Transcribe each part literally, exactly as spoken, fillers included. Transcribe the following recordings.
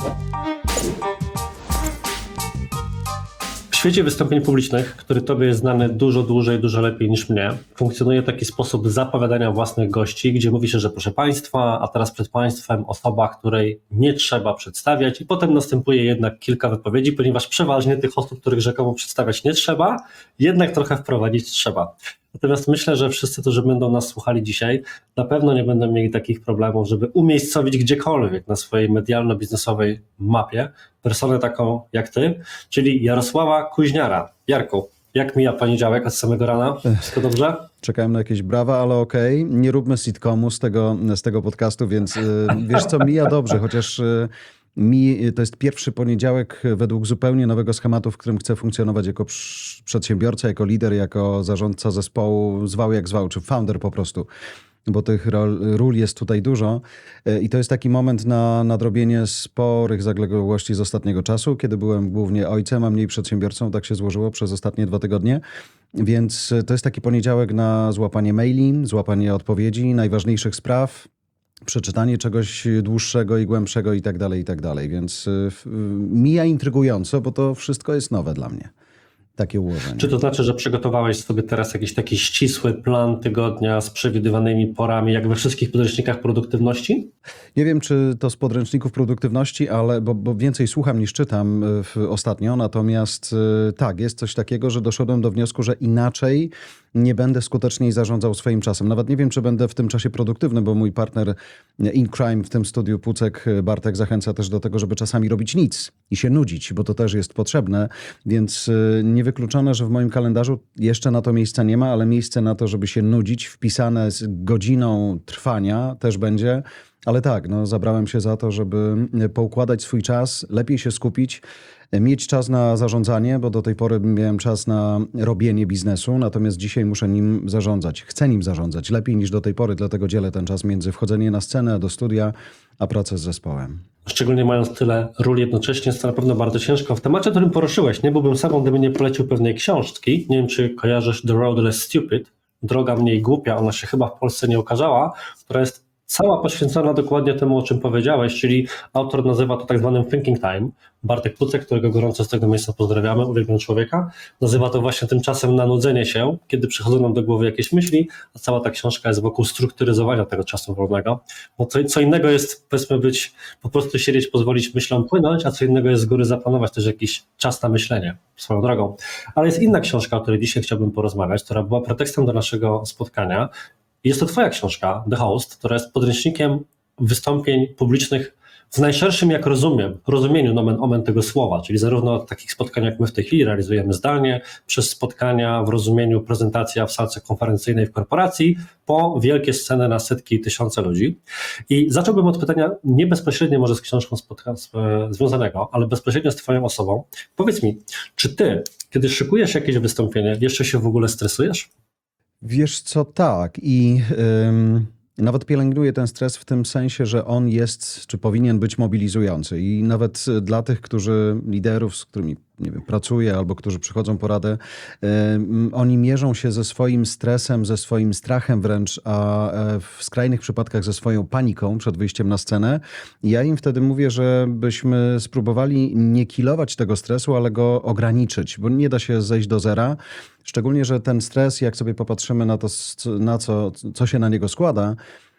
W świecie wystąpień publicznych, który tobie jest znany dużo dłużej, dużo lepiej niż mnie, funkcjonuje taki sposób zapowiadania własnych gości, gdzie mówi się, że proszę państwa, a teraz przed państwem osoba, której nie trzeba przedstawiać i potem następuje jednak kilka wypowiedzi, ponieważ przeważnie tych osób, których rzekomo przedstawiać nie trzeba, jednak trochę wprowadzić trzeba. Natomiast myślę, że wszyscy, którzy będą nas słuchali dzisiaj, na pewno nie będą mieli takich problemów, żeby umiejscowić gdziekolwiek na swojej medialno-biznesowej mapie personę taką jak ty, czyli Jarosława Kuźniara. Jarku, jak mija poniedziałek od samego rana? Wszystko dobrze? Czekałem na jakieś brawa, ale okej. Nie róbmy sitcomu z tego, z tego podcastu, więc y, wiesz co, mija dobrze, chociaż y, mi to jest pierwszy poniedziałek według zupełnie nowego schematu, w którym chcę funkcjonować jako przedsiębiorca, jako lider, jako zarządca zespołu, zwał jak zwał, czy founder po prostu. Bo tych ról, ról jest tutaj dużo i to jest taki moment na nadrobienie sporych zaległości z ostatniego czasu, kiedy byłem głównie ojcem, a mniej przedsiębiorcą, tak się złożyło przez ostatnie dwa tygodnie, więc to jest taki poniedziałek na złapanie maili, złapanie odpowiedzi, najważniejszych spraw, przeczytanie czegoś dłuższego i głębszego i tak dalej, i tak dalej, więc mija intrygująco, bo to wszystko jest nowe dla mnie. Takie ułożenie. Czy to znaczy, że przygotowałeś sobie teraz jakiś taki ścisły plan tygodnia z przewidywanymi porami, jak we wszystkich podręcznikach produktywności? Nie wiem, czy to z podręczników produktywności, ale bo, bo więcej słucham niż czytam w, ostatnio, natomiast tak, jest coś takiego, że doszedłem do wniosku, że inaczej nie będę skuteczniej zarządzał swoim czasem. Nawet nie wiem, czy będę w tym czasie produktywny, bo mój partner in crime w tym studiu, Pucek, Bartek, zachęca też do tego, żeby czasami robić nic i się nudzić, bo to też jest potrzebne, więc niewykluczone, że w moim kalendarzu jeszcze na to miejsca nie ma, ale miejsce na to, żeby się nudzić, wpisane z godziną trwania też będzie. Ale tak, no, zabrałem się za to, żeby poukładać swój czas, lepiej się skupić, mieć czas na zarządzanie, bo do tej pory miałem czas na robienie biznesu, natomiast dzisiaj muszę nim zarządzać. Chcę nim zarządzać lepiej niż do tej pory, dlatego dzielę ten czas między wchodzeniem na scenę, do studia, a pracę z zespołem. Szczególnie mając tyle ról jednocześnie, jest to na pewno bardzo ciężko. W temacie, którym poruszyłeś, nie byłbym sobą, gdyby nie polecił pewnej książki. Nie wiem, czy kojarzysz The Road Less Stupid, Droga mniej głupia, ona się chyba w Polsce nie ukazała, która jest cała poświęcona dokładnie temu, o czym powiedziałeś, czyli autor nazywa to tak zwanym thinking time. Bartek Pucek, którego gorąco z tego miejsca pozdrawiamy, uwielbiam człowieka, nazywa to właśnie tym czasem na nudzenie się, kiedy przychodzą nam do głowy jakieś myśli, a cała ta książka jest wokół strukturyzowania tego czasu wolnego. Bo co, co innego jest, powiedzmy, być, po prostu siedzieć, pozwolić myślom płynąć, a co innego jest z góry zaplanować też jakiś czas na myślenie swoją drogą. Ale jest inna książka, o której dzisiaj chciałbym porozmawiać, która była pretekstem do naszego spotkania. Jest to twoja książka, The Host, która jest podręcznikiem wystąpień publicznych w najszerszym, jak rozumiem, rozumieniu nomen omen tego słowa, czyli zarówno od takich spotkań, jak my w tej chwili realizujemy zdalnie, przez spotkania w rozumieniu prezentacja w salce konferencyjnej w korporacji, po wielkie sceny na setki i tysiące ludzi. I zacząłbym od pytania nie bezpośrednio może z książką spotka- z, e, związanego, ale bezpośrednio z twoją osobą. Powiedz mi, czy ty, kiedy szykujesz jakieś wystąpienie, jeszcze się w ogóle stresujesz? Wiesz co, tak i ym, nawet pielęgnuję ten stres w tym sensie, że on jest, czy powinien być mobilizujący i nawet dla tych, którzy, liderów, z którymi nie wiem, pracuję albo którzy przychodzą po radę, ym, oni mierzą się ze swoim stresem, ze swoim strachem wręcz, a e, w skrajnych przypadkach ze swoją paniką przed wyjściem na scenę. I ja im wtedy mówię, żebyśmy spróbowali nie kilować tego stresu, ale go ograniczyć, bo nie da się zejść do zera. Szczególnie, że ten stres, jak sobie popatrzymy na to, na co, co się na niego składa,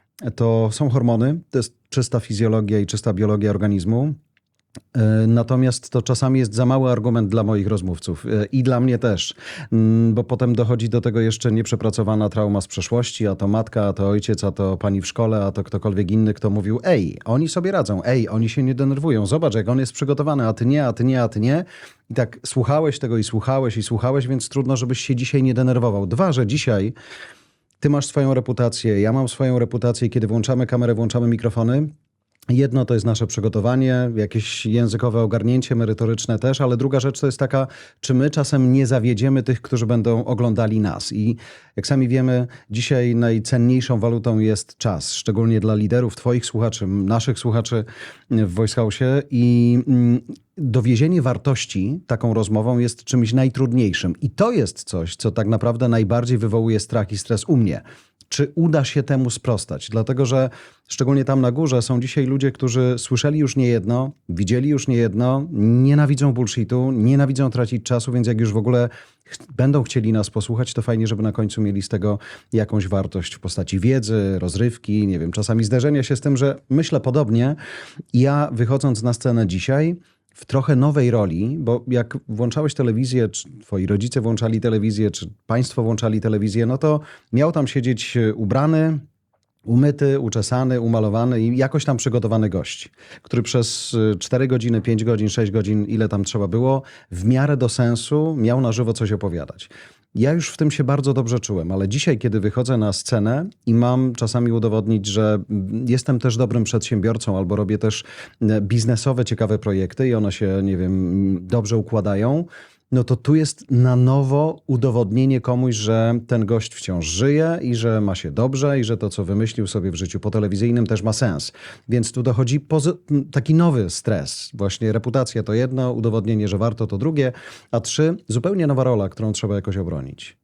to są hormony, to jest czysta fizjologia i czysta biologia organizmu. Natomiast to czasami jest za mały argument dla moich rozmówców i dla mnie też, bo potem dochodzi do tego jeszcze nieprzepracowana trauma z przeszłości, a to matka, a to ojciec, a to pani w szkole, a to ktokolwiek inny, kto mówił: ej, oni sobie radzą, ej, oni się nie denerwują, zobacz, jak on jest przygotowany, a ty nie, a ty nie, a ty nie. I tak słuchałeś tego i słuchałeś i słuchałeś, więc trudno, żebyś się dzisiaj nie denerwował. Dwa, że dzisiaj ty masz swoją reputację, ja mam swoją reputację, kiedy włączamy kamerę, włączamy mikrofony. Jedno to jest nasze przygotowanie, jakieś językowe ogarnięcie, merytoryczne też, ale druga rzecz to jest taka, czy my czasem nie zawiedziemy tych, którzy będą oglądali nas. I jak sami wiemy, dzisiaj najcenniejszą walutą jest czas, szczególnie dla liderów, twoich słuchaczy, naszych słuchaczy w Voice House'ie. I dowiezienie wartości taką rozmową jest czymś najtrudniejszym. I to jest coś, co tak naprawdę najbardziej wywołuje strach i stres u mnie. czy uda się temu sprostać. Dlatego, że szczególnie tam na górze są dzisiaj ludzie, którzy słyszeli już niejedno, widzieli już niejedno, nienawidzą bullshitu, nienawidzą tracić czasu, więc jak już w ogóle ch- będą chcieli nas posłuchać, to fajnie, żeby na końcu mieli z tego jakąś wartość w postaci wiedzy, rozrywki, nie wiem, czasami zderzenia się z tym, że myślę podobnie. Ja wychodząc na scenę dzisiaj w trochę nowej roli, bo jak włączałeś telewizję, czy twoi rodzice włączali telewizję, czy państwo włączali telewizję, no to miał tam siedzieć ubrany, umyty, uczesany, umalowany i jakoś tam przygotowany gość, który przez y, cztery godziny, pięć godzin, sześć godzin, ile tam trzeba było, w miarę do sensu miał na żywo coś opowiadać. Ja już w tym się bardzo dobrze czułem, ale dzisiaj, kiedy wychodzę na scenę i mam czasami udowodnić, że mm, jestem też dobrym przedsiębiorcą albo robię też e, biznesowe, ciekawe projekty i one się, nie wiem, mm, dobrze układają, no to tu jest na nowo udowodnienie komuś, że ten gość wciąż żyje i że ma się dobrze i że to, co wymyślił sobie w życiu potelewizyjnym też ma sens. Więc tu dochodzi pozy- taki nowy stres. Właśnie reputacja to jedno, udowodnienie, że warto to drugie, a trzy, zupełnie nowa rola, którą trzeba jakoś obronić.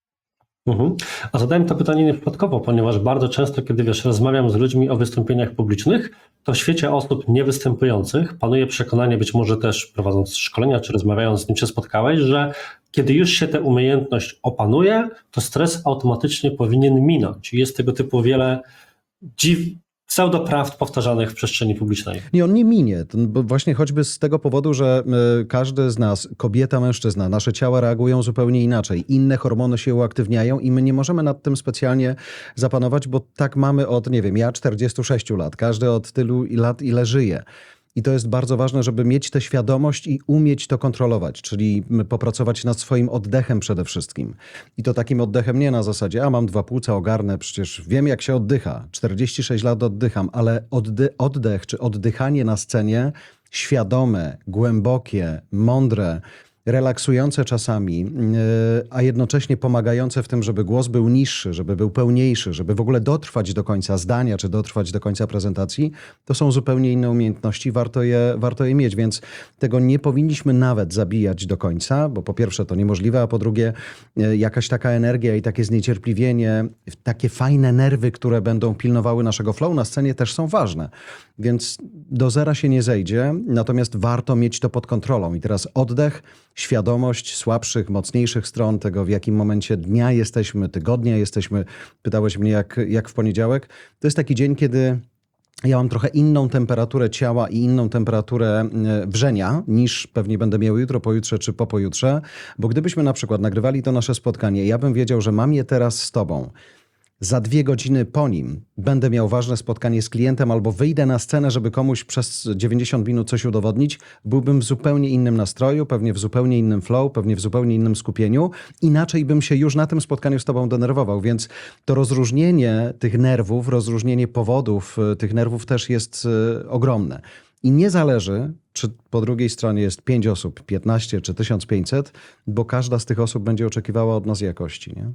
Mhm. A zadałem to pytanie nieprzypadkowo, ponieważ bardzo często, kiedy wiesz, rozmawiam z ludźmi o wystąpieniach publicznych, to w świecie osób niewystępujących panuje przekonanie, być może też prowadząc szkolenia, czy rozmawiając z nim się spotkałeś, że kiedy już się tę umiejętność opanuje, to stres automatycznie powinien minąć. I jest tego typu wiele dziw, pseudoprawd powtarzanych w przestrzeni publicznej. Nie, on nie minie. To bo właśnie choćby z tego powodu, że y, każdy z nas, kobieta, mężczyzna, nasze ciała reagują zupełnie inaczej. Inne hormony się uaktywniają i my nie możemy nad tym specjalnie zapanować, bo tak mamy od, nie wiem, ja czterdziestu sześciu lat, każdy od tylu lat, ile żyje. I to jest bardzo ważne, żeby mieć tę świadomość i umieć to kontrolować, czyli popracować nad swoim oddechem przede wszystkim. I to takim oddechem nie na zasadzie, a mam dwa płuca, ogarnę, przecież wiem jak się oddycha. czterdzieści sześć lat oddycham, ale oddy- oddech czy oddychanie na scenie świadome, głębokie, mądre, relaksujące czasami, yy, a jednocześnie pomagające w tym, żeby głos był niższy, żeby był pełniejszy, żeby w ogóle dotrwać do końca zdania, czy dotrwać do końca prezentacji, to są zupełnie inne umiejętności, warto je, warto je mieć, więc tego nie powinniśmy nawet zabijać do końca, bo po pierwsze to niemożliwe, a po drugie yy, jakaś taka energia i takie zniecierpliwienie, takie fajne nerwy, które będą pilnowały naszego flow na scenie też są ważne, więc do zera się nie zejdzie, natomiast warto mieć to pod kontrolą i teraz oddech, świadomość słabszych, mocniejszych stron tego, w jakim momencie dnia jesteśmy, tygodnia jesteśmy. Pytałeś mnie, jak, jak w poniedziałek. To jest taki dzień, kiedy ja mam trochę inną temperaturę ciała i inną temperaturę e, wrzenia niż pewnie będę miał jutro, pojutrze czy po pojutrze, bo gdybyśmy na przykład nagrywali to nasze spotkanie, ja bym wiedział, że mam je teraz z tobą. Za dwie godziny po nim będę miał ważne spotkanie z klientem albo wyjdę na scenę, żeby komuś przez dziewięćdziesiąt minut coś udowodnić, byłbym w zupełnie innym nastroju, pewnie w zupełnie innym flow, pewnie w zupełnie innym skupieniu. Inaczej bym się już na tym spotkaniu z tobą denerwował, więc to rozróżnienie tych nerwów, rozróżnienie powodów y, tych nerwów też jest y, ogromne. I nie zależy, czy po drugiej stronie jest pięć osób, piętnaście czy tysiąc pięćset, bo każda z tych osób będzie oczekiwała od nas jakości, nie?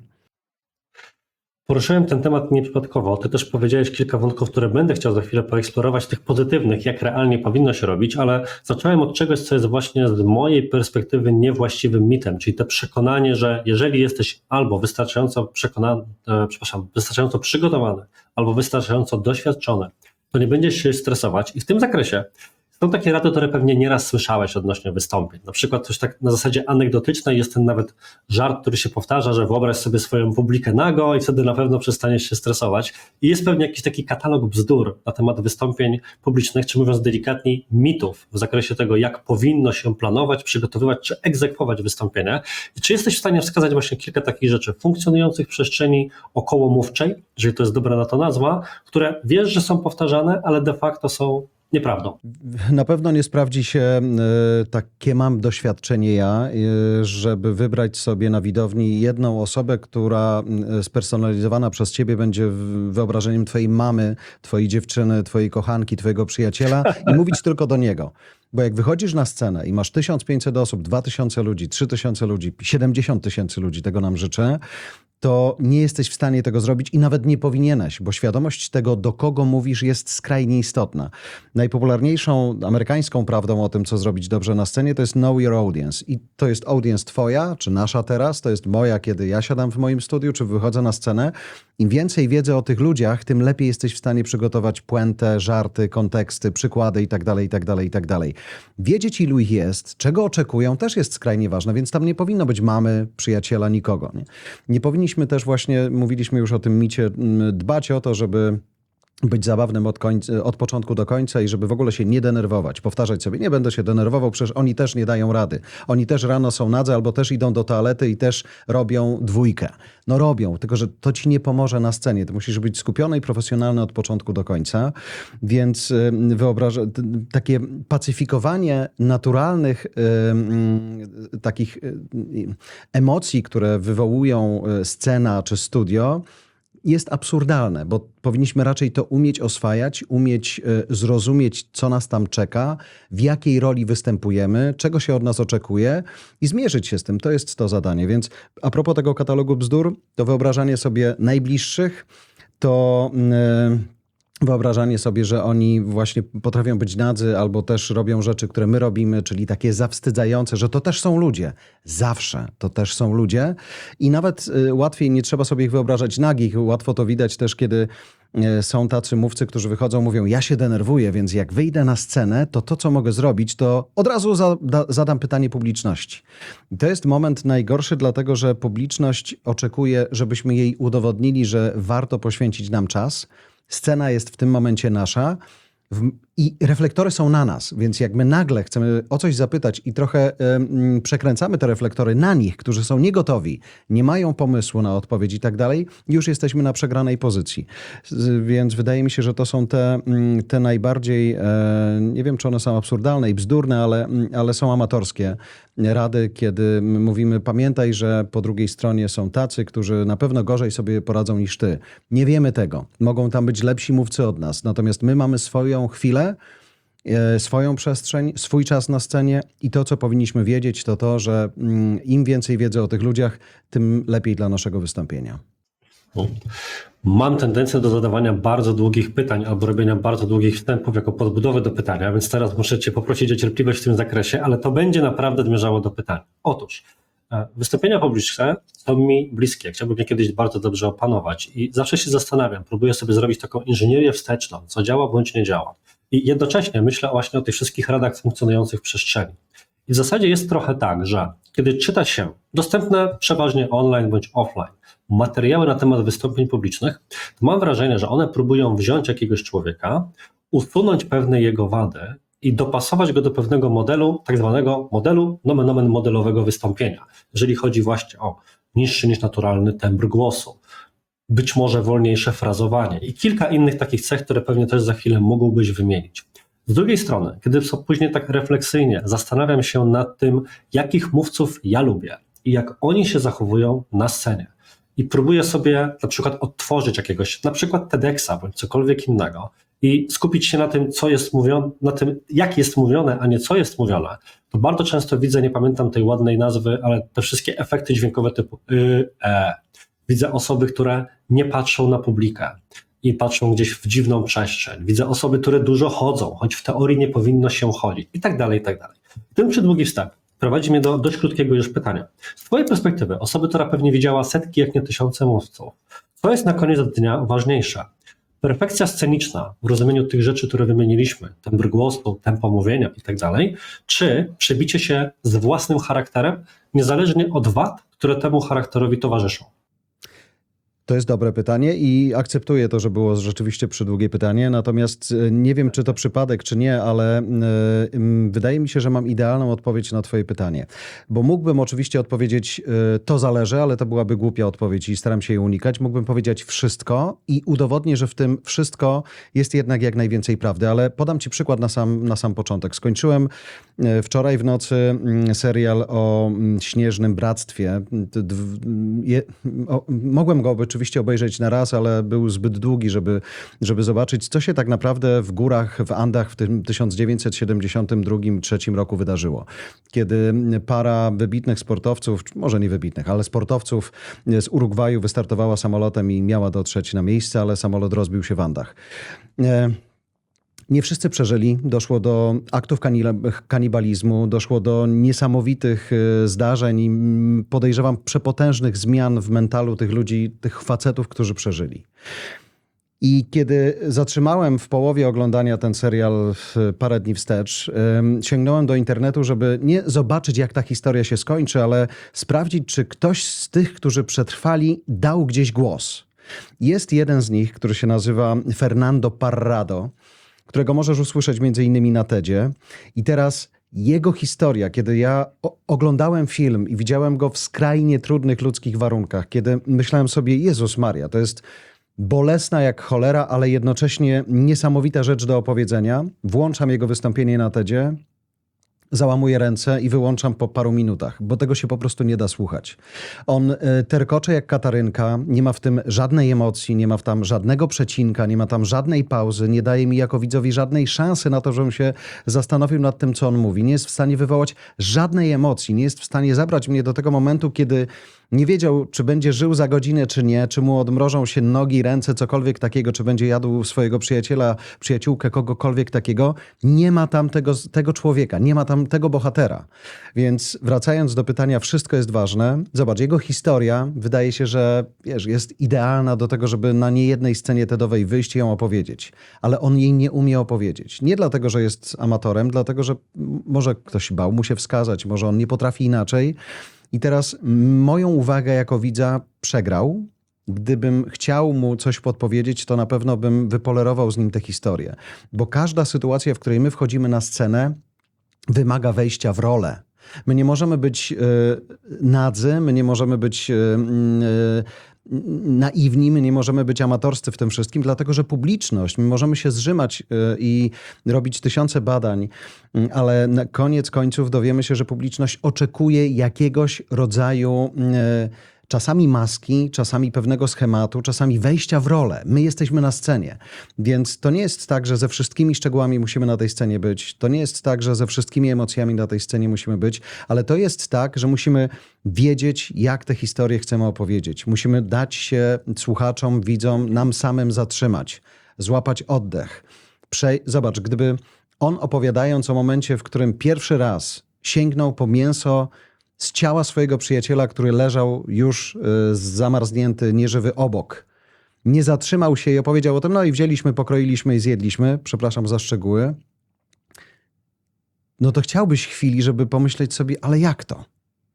Poruszyłem ten temat nieprzypadkowo. Ty też powiedziałeś kilka wątków, które będę chciał za chwilę poeksplorować, tych pozytywnych, jak realnie powinno się robić, ale zacząłem od czegoś, co jest właśnie z mojej perspektywy niewłaściwym mitem, czyli to przekonanie, że jeżeli jesteś albo wystarczająco przekonany, e, przepraszam, wystarczająco przygotowany, albo wystarczająco doświadczony, to nie będziesz się stresować. I w tym zakresie są takie rady, które pewnie nieraz słyszałeś odnośnie wystąpień. Na przykład coś tak na zasadzie anegdotycznej, jest ten nawet żart, który się powtarza, że wyobraź sobie swoją publikę nago i wtedy na pewno przestaniesz się stresować. I jest pewnie jakiś taki katalog bzdur na temat wystąpień publicznych, czy mówiąc delikatniej, mitów w zakresie tego, jak powinno się planować, przygotowywać czy egzekwować wystąpienia. I czy jesteś w stanie wskazać właśnie kilka takich rzeczy funkcjonujących w przestrzeni okołomówczej, jeżeli to jest dobra na to nazwa, które wiesz, że są powtarzane, ale de facto są nieprawdą. Na pewno nie sprawdzi się e, takie mam doświadczenie ja, e, żeby wybrać sobie na widowni jedną osobę, która e, spersonalizowana przez ciebie będzie w- wyobrażeniem twojej mamy, twojej dziewczyny, twojej kochanki, twojego przyjaciela i mówić tylko do niego. Bo jak wychodzisz na scenę i masz tysiąc pięćset osób, dwa tysiące ludzi, trzy tysiące ludzi, siedemdziesiąt tysięcy ludzi, tego nam życzę, to nie jesteś w stanie tego zrobić i nawet nie powinieneś, bo świadomość tego, do kogo mówisz, jest skrajnie istotna. Najpopularniejszą amerykańską prawdą o tym, co zrobić dobrze na scenie, to jest know your audience. I to jest audience twoja, czy nasza teraz, to jest moja, kiedy ja siadam w moim studiu, czy wychodzę na scenę, Im więcej wiedzy o tych ludziach, tym lepiej jesteś w stanie przygotować puentę, żarty, konteksty, przykłady itd., itd., itd. Wiedzieć, ilu ich jest, czego oczekują, też jest skrajnie ważne, więc tam nie powinno być mamy, przyjaciela, nikogo. Nie, nie powinniśmy też właśnie, mówiliśmy już o tym micie, dbać o to, żeby być zabawnym od, końca, od początku do końca i żeby w ogóle się nie denerwować. Powtarzać sobie, nie będę się denerwował, przecież oni też nie dają rady. Oni też rano są nadzy albo też idą do toalety i też robią dwójkę. No robią, tylko że to ci nie pomoże na scenie. Ty musisz być skupiony i profesjonalny od początku do końca. Więc wyobrażę, takie pacyfikowanie naturalnych y, takich y, emocji, które wywołują scena czy studio, jest absurdalne, bo powinniśmy raczej to umieć oswajać, umieć y, zrozumieć, co nas tam czeka, w jakiej roli występujemy, czego się od nas oczekuje i zmierzyć się z tym. To jest to zadanie. Więc a propos tego katalogu bzdur, to wyobrażanie sobie najbliższych, to... Y, Wyobrażanie sobie, że oni właśnie potrafią być nadzy albo też robią rzeczy, które my robimy, czyli takie zawstydzające, że to też są ludzie. Zawsze to też są ludzie i nawet y, łatwiej nie trzeba sobie ich wyobrażać nagich. Łatwo to widać też, kiedy y, są tacy mówcy, którzy wychodzą, mówią, ja się denerwuję, więc jak wyjdę na scenę, to to, co mogę zrobić, to od razu za, da, zadam pytanie publiczności. I to jest moment najgorszy, dlatego że publiczność oczekuje, żebyśmy jej udowodnili, że warto poświęcić nam czas. Scena jest w tym momencie nasza w, i reflektory są na nas, więc jak my nagle chcemy o coś zapytać i trochę y, przekręcamy te reflektory na nich, którzy są niegotowi, nie mają pomysłu na odpowiedź i tak dalej, już jesteśmy na przegranej pozycji. Z, więc wydaje mi się, że to są te, te najbardziej, e, nie wiem czy one są absurdalne i bzdurne, ale, ale są amatorskie rady, kiedy mówimy, pamiętaj, że po drugiej stronie są tacy, którzy na pewno gorzej sobie poradzą niż ty. Nie wiemy tego. Mogą tam być lepsi mówcy od nas, natomiast my mamy swoją chwilę, swoją przestrzeń, swój czas na scenie i to, co powinniśmy wiedzieć, to to, że im więcej wiedzy o tych ludziach, tym lepiej dla naszego wystąpienia. Mam tendencję do zadawania bardzo długich pytań albo robienia bardzo długich wstępów jako podbudowę do pytania, więc teraz muszę cię poprosić o cierpliwość w tym zakresie, ale to będzie naprawdę zmierzało do pytania. Otóż wystąpienia publiczne są mi bliskie. Chciałbym je kiedyś bardzo dobrze opanować i zawsze się zastanawiam, próbuję sobie zrobić taką inżynierię wsteczną, co działa bądź nie działa. I jednocześnie myślę właśnie o tych wszystkich radach funkcjonujących w przestrzeni. I w zasadzie jest trochę tak, że kiedy czyta się dostępne przeważnie online bądź offline materiały na temat wystąpień publicznych, to mam wrażenie, że one próbują wziąć jakiegoś człowieka, usunąć pewne jego wady i dopasować go do pewnego modelu, tak zwanego modelu nomen omen modelowego wystąpienia. Jeżeli chodzi właśnie o niższy niż naturalny tembr głosu, być może wolniejsze frazowanie i kilka innych takich cech, które pewnie też za chwilę mógłbyś wymienić. Z drugiej strony, kiedy później tak refleksyjnie zastanawiam się nad tym, jakich mówców ja lubię i jak oni się zachowują na scenie i próbuję sobie na przykład odtworzyć jakiegoś, na przykład TEDxa bądź cokolwiek innego i skupić się na tym, co jest mówione, na tym, jak jest mówione, a nie co jest mówione, to bardzo często widzę, nie pamiętam tej ładnej nazwy, ale te wszystkie efekty dźwiękowe typu y, e. Widzę osoby, które nie patrzą na publikę i patrzą gdzieś w dziwną przestrzeń. Widzę osoby, które dużo chodzą, choć w teorii nie powinno się chodzić i tak dalej, i tak dalej. Ten przydługi wstęp prowadzi mnie do dość krótkiego już pytania. Z twojej perspektywy, osoby, która pewnie widziała setki, jak nie tysiące mówców, co jest na koniec dnia ważniejsze? Perfekcja sceniczna w rozumieniu tych rzeczy, które wymieniliśmy, tembr głosu, tempo mówienia i tak dalej, czy przebicie się z własnym charakterem, niezależnie od wad, które temu charakterowi towarzyszą? To jest dobre pytanie i akceptuję to, że było rzeczywiście przydługie pytanie, natomiast nie wiem, czy to przypadek, czy nie, ale y, wydaje mi się, że mam idealną odpowiedź na twoje pytanie. Bo mógłbym oczywiście odpowiedzieć, y, to zależy, ale to byłaby głupia odpowiedź i staram się jej unikać. Mógłbym powiedzieć wszystko i udowodnię, że w tym wszystko jest jednak jak najwięcej prawdy, ale podam ci przykład na sam, na sam początek. Skończyłem y, wczoraj w nocy y, serial o y, Śnieżnym Bractwie. D, d, je, o, mogłem go być oczywiście obejrzeć na raz, ale był zbyt długi, żeby, żeby zobaczyć, co się tak naprawdę w górach, w Andach w tym tysiąc dziewięćset siedemdziesiątym drugim trzecim roku wydarzyło. Kiedy para wybitnych sportowców, może nie wybitnych, ale sportowców z Urugwaju wystartowała samolotem i miała dotrzeć na miejsce, ale samolot rozbił się w Andach. Nie wszyscy przeżyli. Doszło do aktów kanila- kanibalizmu, doszło do niesamowitych y, zdarzeń i mm, podejrzewam przepotężnych zmian w mentalu tych ludzi, tych facetów, którzy przeżyli. I kiedy zatrzymałem w połowie oglądania ten serial w parę dni wstecz, ym, sięgnąłem do internetu, żeby nie zobaczyć, jak ta historia się skończy, ale sprawdzić, czy ktoś z tych, którzy przetrwali, dał gdzieś głos. Jest jeden z nich, który się nazywa Fernando Parrado, którego możesz usłyszeć między innymi na TEDzie. I teraz jego historia, kiedy ja o- oglądałem film i widziałem go w skrajnie trudnych ludzkich warunkach, kiedy myślałem sobie, Jezus Maria, to jest bolesna jak cholera, ale jednocześnie niesamowita rzecz do opowiedzenia. Włączam jego wystąpienie na TEDzie, załamuję ręce i wyłączam po paru minutach, bo tego się po prostu nie da słuchać. On y, terkocze jak katarynka, nie ma w tym żadnej emocji, nie ma w tam żadnego przecinka, nie ma tam żadnej pauzy, nie daje mi jako widzowi żadnej szansy na to, żebym się zastanowił nad tym, co on mówi. Nie jest w stanie wywołać żadnej emocji, nie jest w stanie zabrać mnie do tego momentu, kiedy nie wiedział, czy będzie żył za godzinę, czy nie, czy mu odmrożą się nogi, ręce, cokolwiek takiego, czy będzie jadł swojego przyjaciela, przyjaciółkę, kogokolwiek takiego. Nie ma tam tego, tego człowieka, nie ma tam tego bohatera. Więc wracając do pytania, wszystko jest ważne. Zobacz, jego historia wydaje się, że wiesz, jest idealna do tego, żeby na niejednej scenie TEDowej wyjść i ją opowiedzieć. Ale on jej nie umie opowiedzieć. Nie dlatego, że jest amatorem, dlatego, że może ktoś bał mu się wskazać, może on nie potrafi inaczej. I teraz moją uwagę jako widza przegrał. Gdybym chciał mu coś podpowiedzieć, to na pewno bym wypolerował z nim tę historię. Bo każda sytuacja, w której my wchodzimy na scenę, wymaga wejścia w rolę. My nie możemy być y, nadzy, my nie możemy być y, y, naiwni, my nie możemy być amatorscy w tym wszystkim, dlatego że publiczność, my możemy się zrzymać y, i robić tysiące badań, y, ale na koniec końców dowiemy się, że publiczność oczekuje jakiegoś rodzaju y, czasami maski, czasami pewnego schematu, czasami wejścia w rolę. My jesteśmy na scenie. Więc to nie jest tak, że ze wszystkimi szczegółami musimy na tej scenie być. To nie jest tak, że ze wszystkimi emocjami na tej scenie musimy być, ale to jest tak, że musimy wiedzieć, jak tę historię chcemy opowiedzieć. Musimy dać się słuchaczom, widzom, nam samym zatrzymać, złapać oddech. Prze- Zobacz, gdyby on opowiadając o momencie, w którym pierwszy raz sięgnął po mięso z ciała swojego przyjaciela, który leżał już y, zamarznięty, nieżywy obok. Nie zatrzymał się i opowiedział o tym, no i wzięliśmy, pokroiliśmy i zjedliśmy, przepraszam za szczegóły. No to chciałbyś chwili, żeby pomyśleć sobie, ale jak to?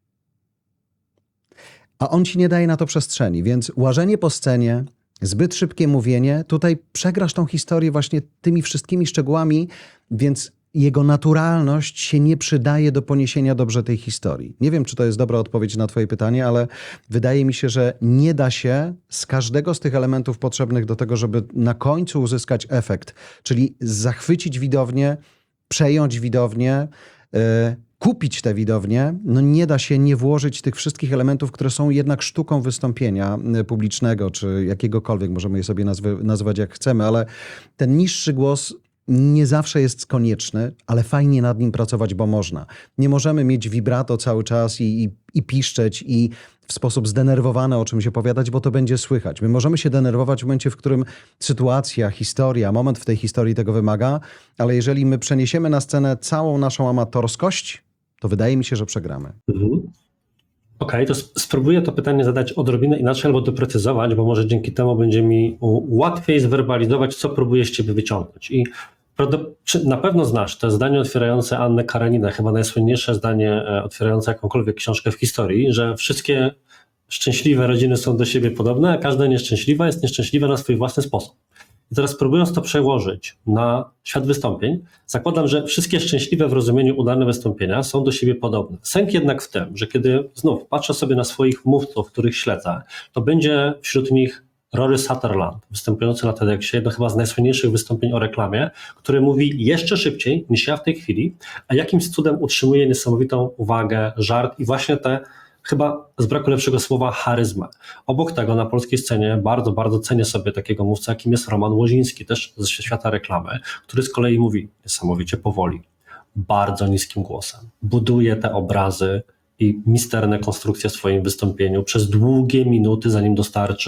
A on ci nie daje na to przestrzeni, więc łażenie po scenie, zbyt szybkie mówienie, tutaj przegrasz tą historię właśnie tymi wszystkimi szczegółami, więc jego naturalność się nie przydaje do poniesienia dobrze tej historii. Nie wiem, czy to jest dobra odpowiedź na twoje pytanie, ale wydaje mi się, że nie da się z każdego z tych elementów potrzebnych do tego, żeby na końcu uzyskać efekt, czyli zachwycić widownię, przejąć widownię, yy, kupić tę widownię, no nie da się nie włożyć tych wszystkich elementów, które są jednak sztuką wystąpienia publicznego, czy jakiegokolwiek, możemy je sobie nazwy, nazwać jak chcemy, ale ten niższy głos nie zawsze jest konieczny, ale fajnie nad nim pracować, bo można. Nie możemy mieć vibrato cały czas i, i, i piszczeć i w sposób zdenerwowany o czymś opowiadać, bo to będzie słychać. My możemy się denerwować w momencie, w którym sytuacja, historia, moment w tej historii tego wymaga, ale jeżeli my przeniesiemy na scenę całą naszą amatorskość, to wydaje mi się, że przegramy. Mhm. Okej, okay, to spróbuję to pytanie zadać odrobinę inaczej albo doprecyzować, bo może dzięki temu będzie mi łatwiej zwerbalizować, co próbuję z ciebie wyciągnąć. I na pewno znasz to zdanie otwierające Annę Kareninę, chyba najsłynniejsze zdanie otwierające jakąkolwiek książkę w historii, że wszystkie szczęśliwe rodziny są do siebie podobne, a każda nieszczęśliwa jest nieszczęśliwa na swój własny sposób. I teraz próbując to przełożyć na świat wystąpień, zakładam, że wszystkie szczęśliwe w rozumieniu udane wystąpienia są do siebie podobne. Sęk jednak w tym, że kiedy znów patrzę sobie na swoich mówców, których śledzę, to będzie wśród nich Rory Sutherland, występujący na TEDxie, jedno chyba z najsłynniejszych wystąpień o reklamie, który mówi jeszcze szybciej niż ja w tej chwili, a jakimś cudem utrzymuje niesamowitą uwagę, żart i właśnie te chyba z braku lepszego słowa charyzmę. Obok tego na polskiej scenie bardzo, bardzo cenię sobie takiego mówcę, jakim jest Roman Łoziński, też ze świata reklamy, który z kolei mówi niesamowicie powoli, bardzo niskim głosem. Buduje te obrazy i misterne konstrukcje w swoim wystąpieniu przez długie minuty, zanim dostarczy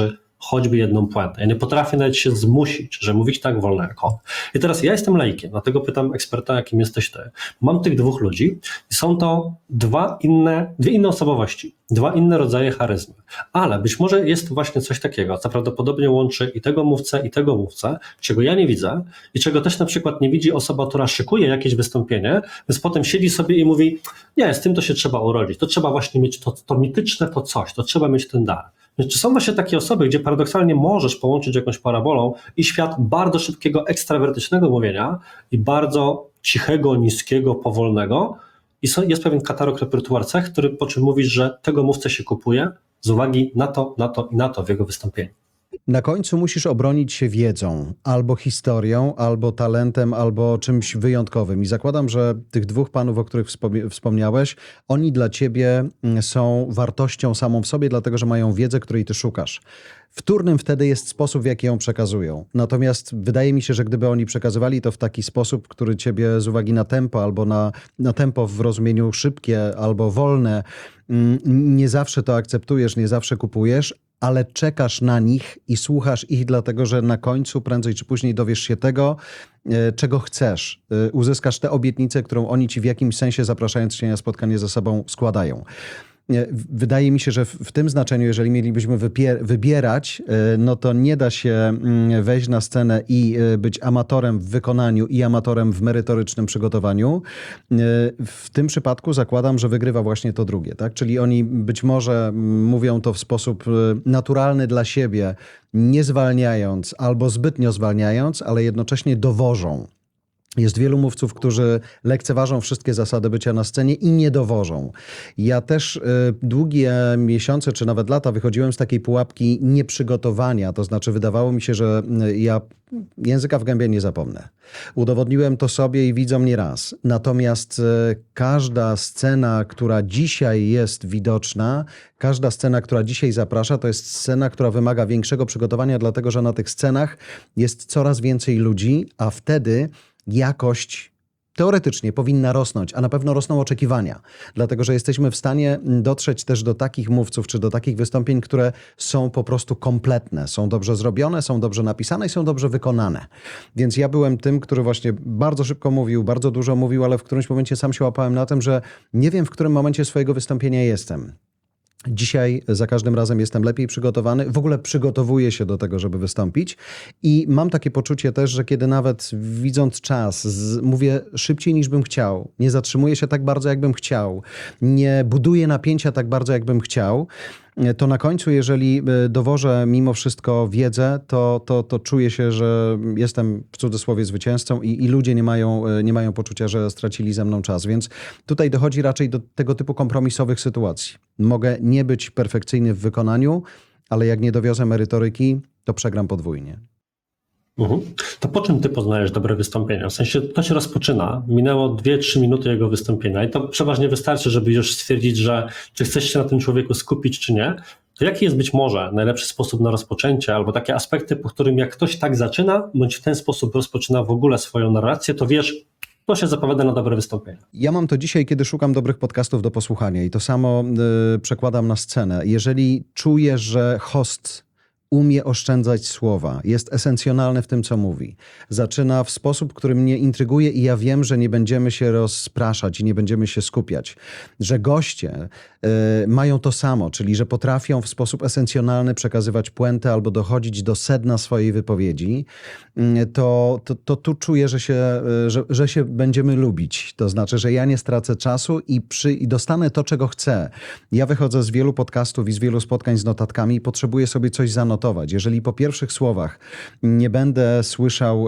choćby jedną puentę. Ja nie potrafię nawet się zmusić, że mówić tak wolno jak on. I teraz ja jestem laikiem, dlatego pytam eksperta, jakim jesteś ty. Mam tych dwóch ludzi i są to dwa inne, dwie inne osobowości, dwa inne rodzaje charyzmy. Ale być może jest właśnie coś takiego, co prawdopodobnie łączy i tego mówcę, i tego mówcę, czego ja nie widzę i czego też na przykład nie widzi osoba, która szykuje jakieś wystąpienie, więc potem siedzi sobie i mówi, nie, z tym to się trzeba urodzić, to trzeba właśnie mieć to, to mityczne to coś, to trzeba mieć ten dar. Więc czy są właśnie takie osoby, gdzie paradoksalnie możesz połączyć jakąś parabolą i świat bardzo szybkiego, ekstrawertycznego mówienia i bardzo cichego, niskiego, powolnego i są, jest pewien katalog, repertuar cech, który, po czym mówisz, że tego mówcę się kupuje z uwagi na to, na to i na to w jego wystąpieniu. Na końcu musisz obronić się wiedzą, albo historią, albo talentem, albo czymś wyjątkowym. I zakładam, że tych dwóch panów, o których wspomniałeś, oni dla ciebie są wartością samą w sobie, dlatego że mają wiedzę, której ty szukasz. Wtórnym wtedy jest sposób, w jaki ją przekazują. Natomiast wydaje mi się, że gdyby oni przekazywali to w taki sposób, który ciebie z uwagi na tempo, albo na, na tempo w rozumieniu szybkie albo wolne, nie zawsze to akceptujesz, nie zawsze kupujesz, ale czekasz na nich i słuchasz ich, dlatego że na końcu, prędzej czy później dowiesz się tego, czego chcesz. Uzyskasz tę obietnicę, którą oni ci w jakimś sensie, zapraszając cię na spotkanie ze sobą, składają. Wydaje mi się, że w tym znaczeniu, jeżeli mielibyśmy wybierać, no to nie da się wejść na scenę i być amatorem w wykonaniu i amatorem w merytorycznym przygotowaniu. W tym przypadku zakładam, że wygrywa właśnie to drugie, tak? Czyli oni być może mówią to w sposób naturalny dla siebie, nie zwalniając albo zbytnio zwalniając, ale jednocześnie dowożą. Jest wielu mówców, którzy lekceważą wszystkie zasady bycia na scenie i nie dowożą. Ja też y, długie miesiące, czy nawet lata wychodziłem z takiej pułapki nieprzygotowania. To znaczy wydawało mi się, że y, ja języka w gębie nie zapomnę. Udowodniłem to sobie i widzom nie raz. Natomiast y, każda scena, która dzisiaj jest widoczna, każda scena, która dzisiaj zaprasza, to jest scena, która wymaga większego przygotowania, dlatego że na tych scenach jest coraz więcej ludzi, a wtedy jakość teoretycznie powinna rosnąć, a na pewno rosną oczekiwania. Dlatego, że jesteśmy w stanie dotrzeć też do takich mówców, czy do takich wystąpień, które są po prostu kompletne, są dobrze zrobione, są dobrze napisane i są dobrze wykonane. Więc ja byłem tym, który właśnie bardzo szybko mówił, bardzo dużo mówił, ale w którymś momencie sam się łapałem na tym, że nie wiem, w którym momencie swojego wystąpienia jestem. Dzisiaj za każdym razem jestem lepiej przygotowany, w ogóle przygotowuję się do tego, żeby wystąpić i mam takie poczucie też, że kiedy nawet widząc czas, z, mówię szybciej niż bym chciał, nie zatrzymuję się tak bardzo, jakbym chciał, nie buduję napięcia tak bardzo, jakbym chciał, to na końcu, jeżeli dowożę mimo wszystko wiedzę, to, to, to czuję się, że jestem w cudzysłowie zwycięzcą i, i ludzie nie mają, nie mają poczucia, że stracili ze mną czas. Więc tutaj dochodzi raczej do tego typu kompromisowych sytuacji. Mogę nie być perfekcyjny w wykonaniu, ale jak nie dowiozę merytoryki, to przegram podwójnie. Mhm. To po czym ty poznajesz dobre wystąpienia? W sensie to się rozpoczyna, minęło dwie trzy minuty jego wystąpienia i to przeważnie wystarczy, żeby już stwierdzić, że czy chcesz się na tym człowieku skupić, czy nie. To jaki jest być może najlepszy sposób na rozpoczęcie albo takie aspekty, po którym jak ktoś tak zaczyna, bądź w ten sposób rozpoczyna w ogóle swoją narrację, to wiesz, to się zapowiada na dobre wystąpienie. Ja mam to dzisiaj, kiedy szukam dobrych podcastów do posłuchania i to samo y, przekładam na scenę. Jeżeli czuję, że host umie oszczędzać słowa, jest esencjonalny w tym, co mówi. Zaczyna w sposób, który mnie intryguje i ja wiem, że nie będziemy się rozpraszać i nie będziemy się skupiać. Że goście y, mają to samo, czyli że potrafią w sposób esencjonalny przekazywać puentę albo dochodzić do sedna swojej wypowiedzi, y, to, to, to tu czuję, że się, y, że, że się będziemy lubić. To znaczy, że ja nie stracę czasu i, przy, i dostanę to, czego chcę. Ja wychodzę z wielu podcastów i z wielu spotkań z notatkami i potrzebuję sobie coś zanotować. Jeżeli po pierwszych słowach nie będę słyszał,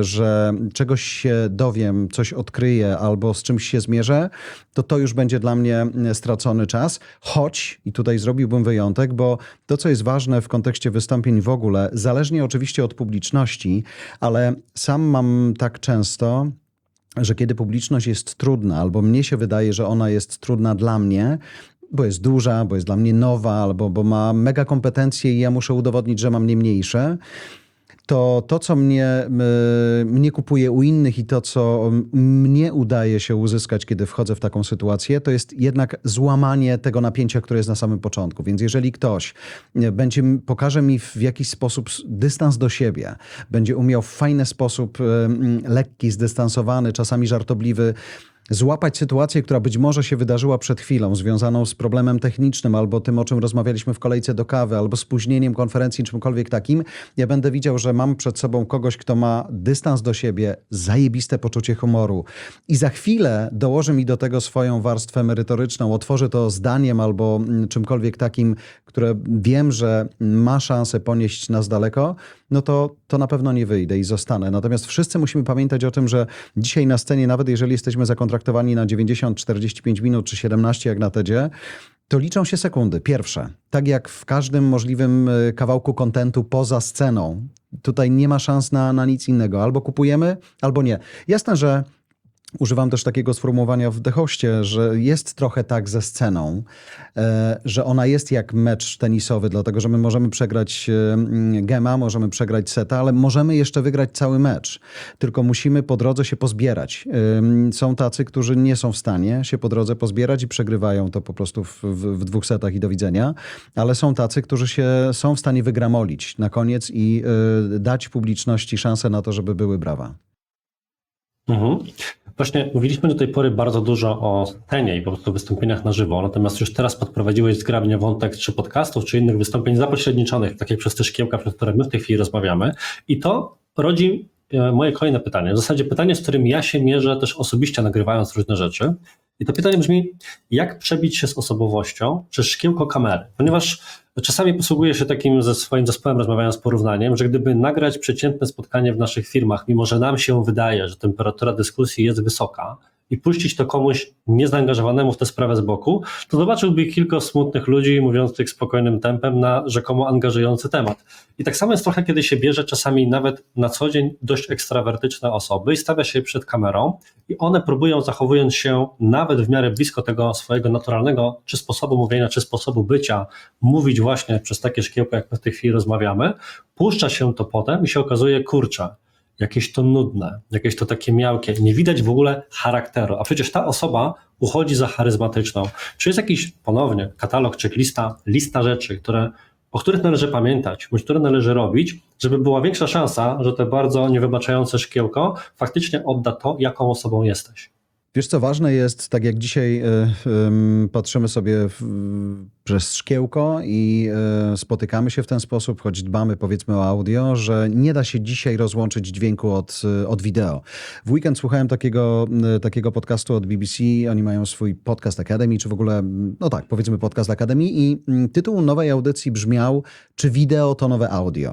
że czegoś się dowiem, coś odkryję albo z czymś się zmierzę, to to już będzie dla mnie stracony czas. Choć, i tutaj zrobiłbym wyjątek, bo to, co jest ważne w kontekście wystąpień w ogóle, zależnie oczywiście od publiczności, ale sam mam tak często, że kiedy publiczność jest trudna, albo mnie się wydaje, że ona jest trudna dla mnie, bo jest duża, bo jest dla mnie nowa, albo bo ma mega kompetencje i ja muszę udowodnić, że mam nie mniejsze, to to, co mnie, y, mnie kupuje u innych i to, co mnie udaje się uzyskać, kiedy wchodzę w taką sytuację, to jest jednak złamanie tego napięcia, które jest na samym początku. Więc jeżeli ktoś będzie, pokaże mi w jakiś sposób dystans do siebie, będzie umiał w fajny sposób, y, lekki, zdystansowany, czasami żartobliwy, złapać sytuację, która być może się wydarzyła przed chwilą, związaną z problemem technicznym, albo tym, o czym rozmawialiśmy w kolejce do kawy, albo spóźnieniem konferencji, czymkolwiek takim, ja będę widział, że mam przed sobą kogoś, kto ma dystans do siebie, zajebiste poczucie humoru i za chwilę dołoży mi do tego swoją warstwę merytoryczną, otworzy to zdaniem albo czymkolwiek takim, które wiem, że ma szansę ponieść nas daleko, no to, to na pewno nie wyjdę i zostanę. Natomiast wszyscy musimy pamiętać o tym, że dzisiaj na scenie, nawet jeżeli jesteśmy zakontraktowani na dziewięćdziesiąt, czterdzieści pięć minut czy siedemnaście jak na TEDzie, to liczą się sekundy. Pierwsze, tak jak w każdym możliwym kawałku kontentu poza sceną, tutaj nie ma szans na, na nic innego. Albo kupujemy, albo nie. Jasne, że używam też takiego sformułowania w The Hostie, że jest trochę tak ze sceną, że ona jest jak mecz tenisowy, dlatego że my możemy przegrać gema, możemy przegrać seta, ale możemy jeszcze wygrać cały mecz. Tylko musimy po drodze się pozbierać. Są tacy, którzy nie są w stanie się po drodze pozbierać i przegrywają to po prostu w, w, w dwóch setach i do widzenia, ale są tacy, którzy się są w stanie wygramolić na koniec i dać publiczności szansę na to, żeby były brawa. Mhm. Właśnie mówiliśmy do tej pory bardzo dużo o scenie i po prostu wystąpieniach na żywo, natomiast już teraz podprowadziłeś zgrabnie wątek czy podcastów, czy innych wystąpień zapośredniczonych, tak jak przez te szkiełka, przez które my w tej chwili rozmawiamy. I to rodzi moje kolejne pytanie. W zasadzie pytanie, z którym ja się mierzę też osobiście nagrywając różne rzeczy. I to pytanie brzmi, jak przebić się z osobowością przez szkiełko kamery? Ponieważ czasami posługuję się takim ze swoim zespołem, rozmawiając porównaniem, że gdyby nagrać przeciętne spotkanie w naszych firmach, mimo że nam się wydaje, że temperatura dyskusji jest wysoka, i puścić to komuś niezaangażowanemu w tę sprawę z boku, to zobaczyłby kilka smutnych ludzi mówiących spokojnym tempem na rzekomo angażujący temat. I tak samo jest trochę, kiedy się bierze czasami nawet na co dzień dość ekstrawertyczne osoby i stawia się je przed kamerą i one próbują, zachowując się nawet w miarę blisko tego swojego naturalnego czy sposobu mówienia, czy sposobu bycia, mówić właśnie przez takie szkiełko, jak my w tej chwili rozmawiamy, puszcza się to potem i się okazuje, kurczę, jakieś to nudne, jakieś to takie miałkie, nie widać w ogóle charakteru, a przecież ta osoba uchodzi za charyzmatyczną. Czy jest jakiś, ponownie, katalog, checklista, lista rzeczy, które, o których należy pamiętać, bądź które należy robić, żeby była większa szansa, że to bardzo niewybaczające szkiełko faktycznie odda to, jaką osobą jesteś? Wiesz co, ważne jest, tak jak dzisiaj y, y, patrzymy sobie w, przez szkiełko i y, spotykamy się w ten sposób, choć dbamy powiedzmy o audio, że nie da się dzisiaj rozłączyć dźwięku od, od wideo. W weekend słuchałem takiego, y, takiego podcastu od B B C, oni mają swój Podcast Academy, czy w ogóle, no tak, powiedzmy Podcast Academy i y, tytuł nowej audycji brzmiał, czy wideo to nowe audio?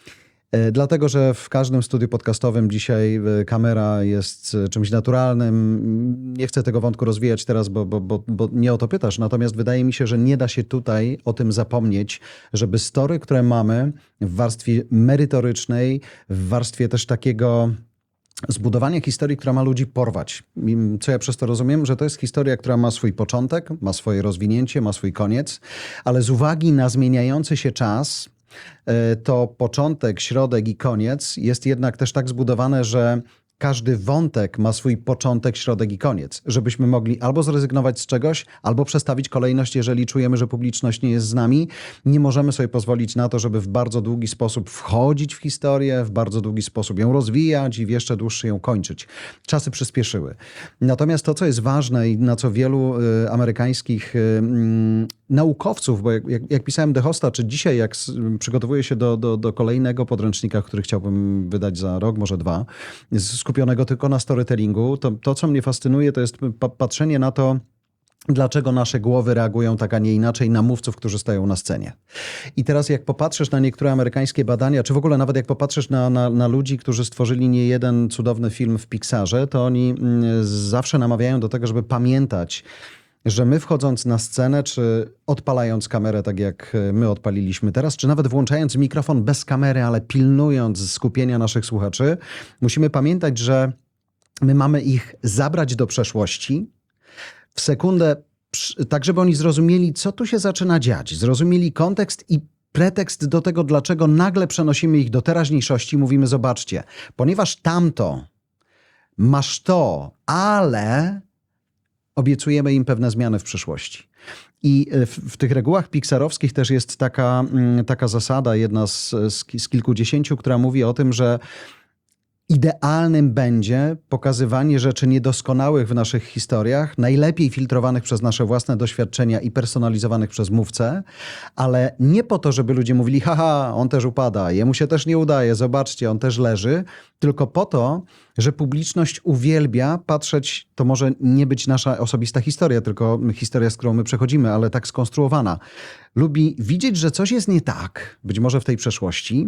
Dlatego, że w każdym studiu podcastowym dzisiaj kamera jest czymś naturalnym. Nie chcę tego wątku rozwijać teraz, bo, bo, bo, bo nie o to pytasz. Natomiast wydaje mi się, że nie da się tutaj o tym zapomnieć, żeby story, które mamy w warstwie merytorycznej, w warstwie też takiego zbudowania historii, która ma ludzi porwać. Co ja przez to rozumiem? Że to jest historia, która ma swój początek, ma swoje rozwinięcie, ma swój koniec, ale z uwagi na zmieniający się czas, to początek, środek i koniec jest jednak też tak zbudowane, że każdy wątek ma swój początek, środek i koniec. Żebyśmy mogli albo zrezygnować z czegoś, albo przestawić kolejność, jeżeli czujemy, że publiczność nie jest z nami. Nie możemy sobie pozwolić na to, żeby w bardzo długi sposób wchodzić w historię, w bardzo długi sposób ją rozwijać i w jeszcze dłuższy ją kończyć. Czasy przyspieszyły. Natomiast to, co jest ważne i na co wielu y, amerykańskich y, y, naukowców, bo jak, jak, jak pisałem The Hosta, czy dzisiaj, jak s, przygotowuję się do, do, do kolejnego podręcznika, który chciałbym wydać za rok, może dwa, skupionego tylko na storytellingu, to, to co mnie fascynuje, to jest pa- patrzenie na to, dlaczego nasze głowy reagują tak, a nie inaczej na mówców, którzy stoją na scenie. I teraz jak popatrzysz na niektóre amerykańskie badania, czy w ogóle nawet jak popatrzysz na, na, na ludzi, którzy stworzyli nie jeden cudowny film w Pixarze, to oni mm, zawsze namawiają do tego, żeby pamiętać, że my wchodząc na scenę, czy odpalając kamerę, tak jak my odpaliliśmy teraz, czy nawet włączając mikrofon bez kamery, ale pilnując skupienia naszych słuchaczy, musimy pamiętać, że my mamy ich zabrać do przeszłości w sekundę, tak żeby oni zrozumieli, co tu się zaczyna dziać, zrozumieli kontekst i pretekst do tego, dlaczego nagle przenosimy ich do teraźniejszości, mówimy, zobaczcie, ponieważ tamto, masz to, ale obiecujemy im pewne zmiany w przyszłości. I w, w tych regułach pixarowskich też jest taka, taka zasada, jedna z, z, z kilkudziesięciu, która mówi o tym, że idealnym będzie pokazywanie rzeczy niedoskonałych w naszych historiach, najlepiej filtrowanych przez nasze własne doświadczenia i personalizowanych przez mówcę, ale nie po to, żeby ludzie mówili, haha, on też upada, jemu się też nie udaje, zobaczcie, on też leży, tylko po to, że publiczność uwielbia patrzeć, to może nie być nasza osobista historia, tylko historia, z którą my przechodzimy, ale tak skonstruowana. Lubi widzieć, że coś jest nie tak, być może w tej przeszłości,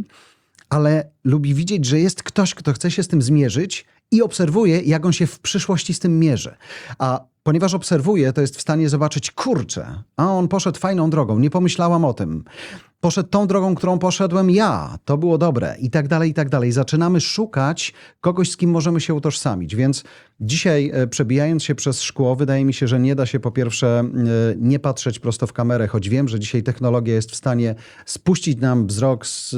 ale lubi widzieć, że jest ktoś, kto chce się z tym zmierzyć i obserwuje, jak on się w przyszłości z tym mierzy. A ponieważ obserwuje, to jest w stanie zobaczyć, kurczę, a on poszedł fajną drogą, nie pomyślałam o tym. Poszedł tą drogą, którą poszedłem ja, to było dobre i tak dalej, i tak dalej. Zaczynamy szukać kogoś, z kim możemy się utożsamić, więc dzisiaj przebijając się przez szkło, wydaje mi się, że nie da się po pierwsze nie patrzeć prosto w kamerę, choć wiem, że dzisiaj technologia jest w stanie spuścić nam wzrok z,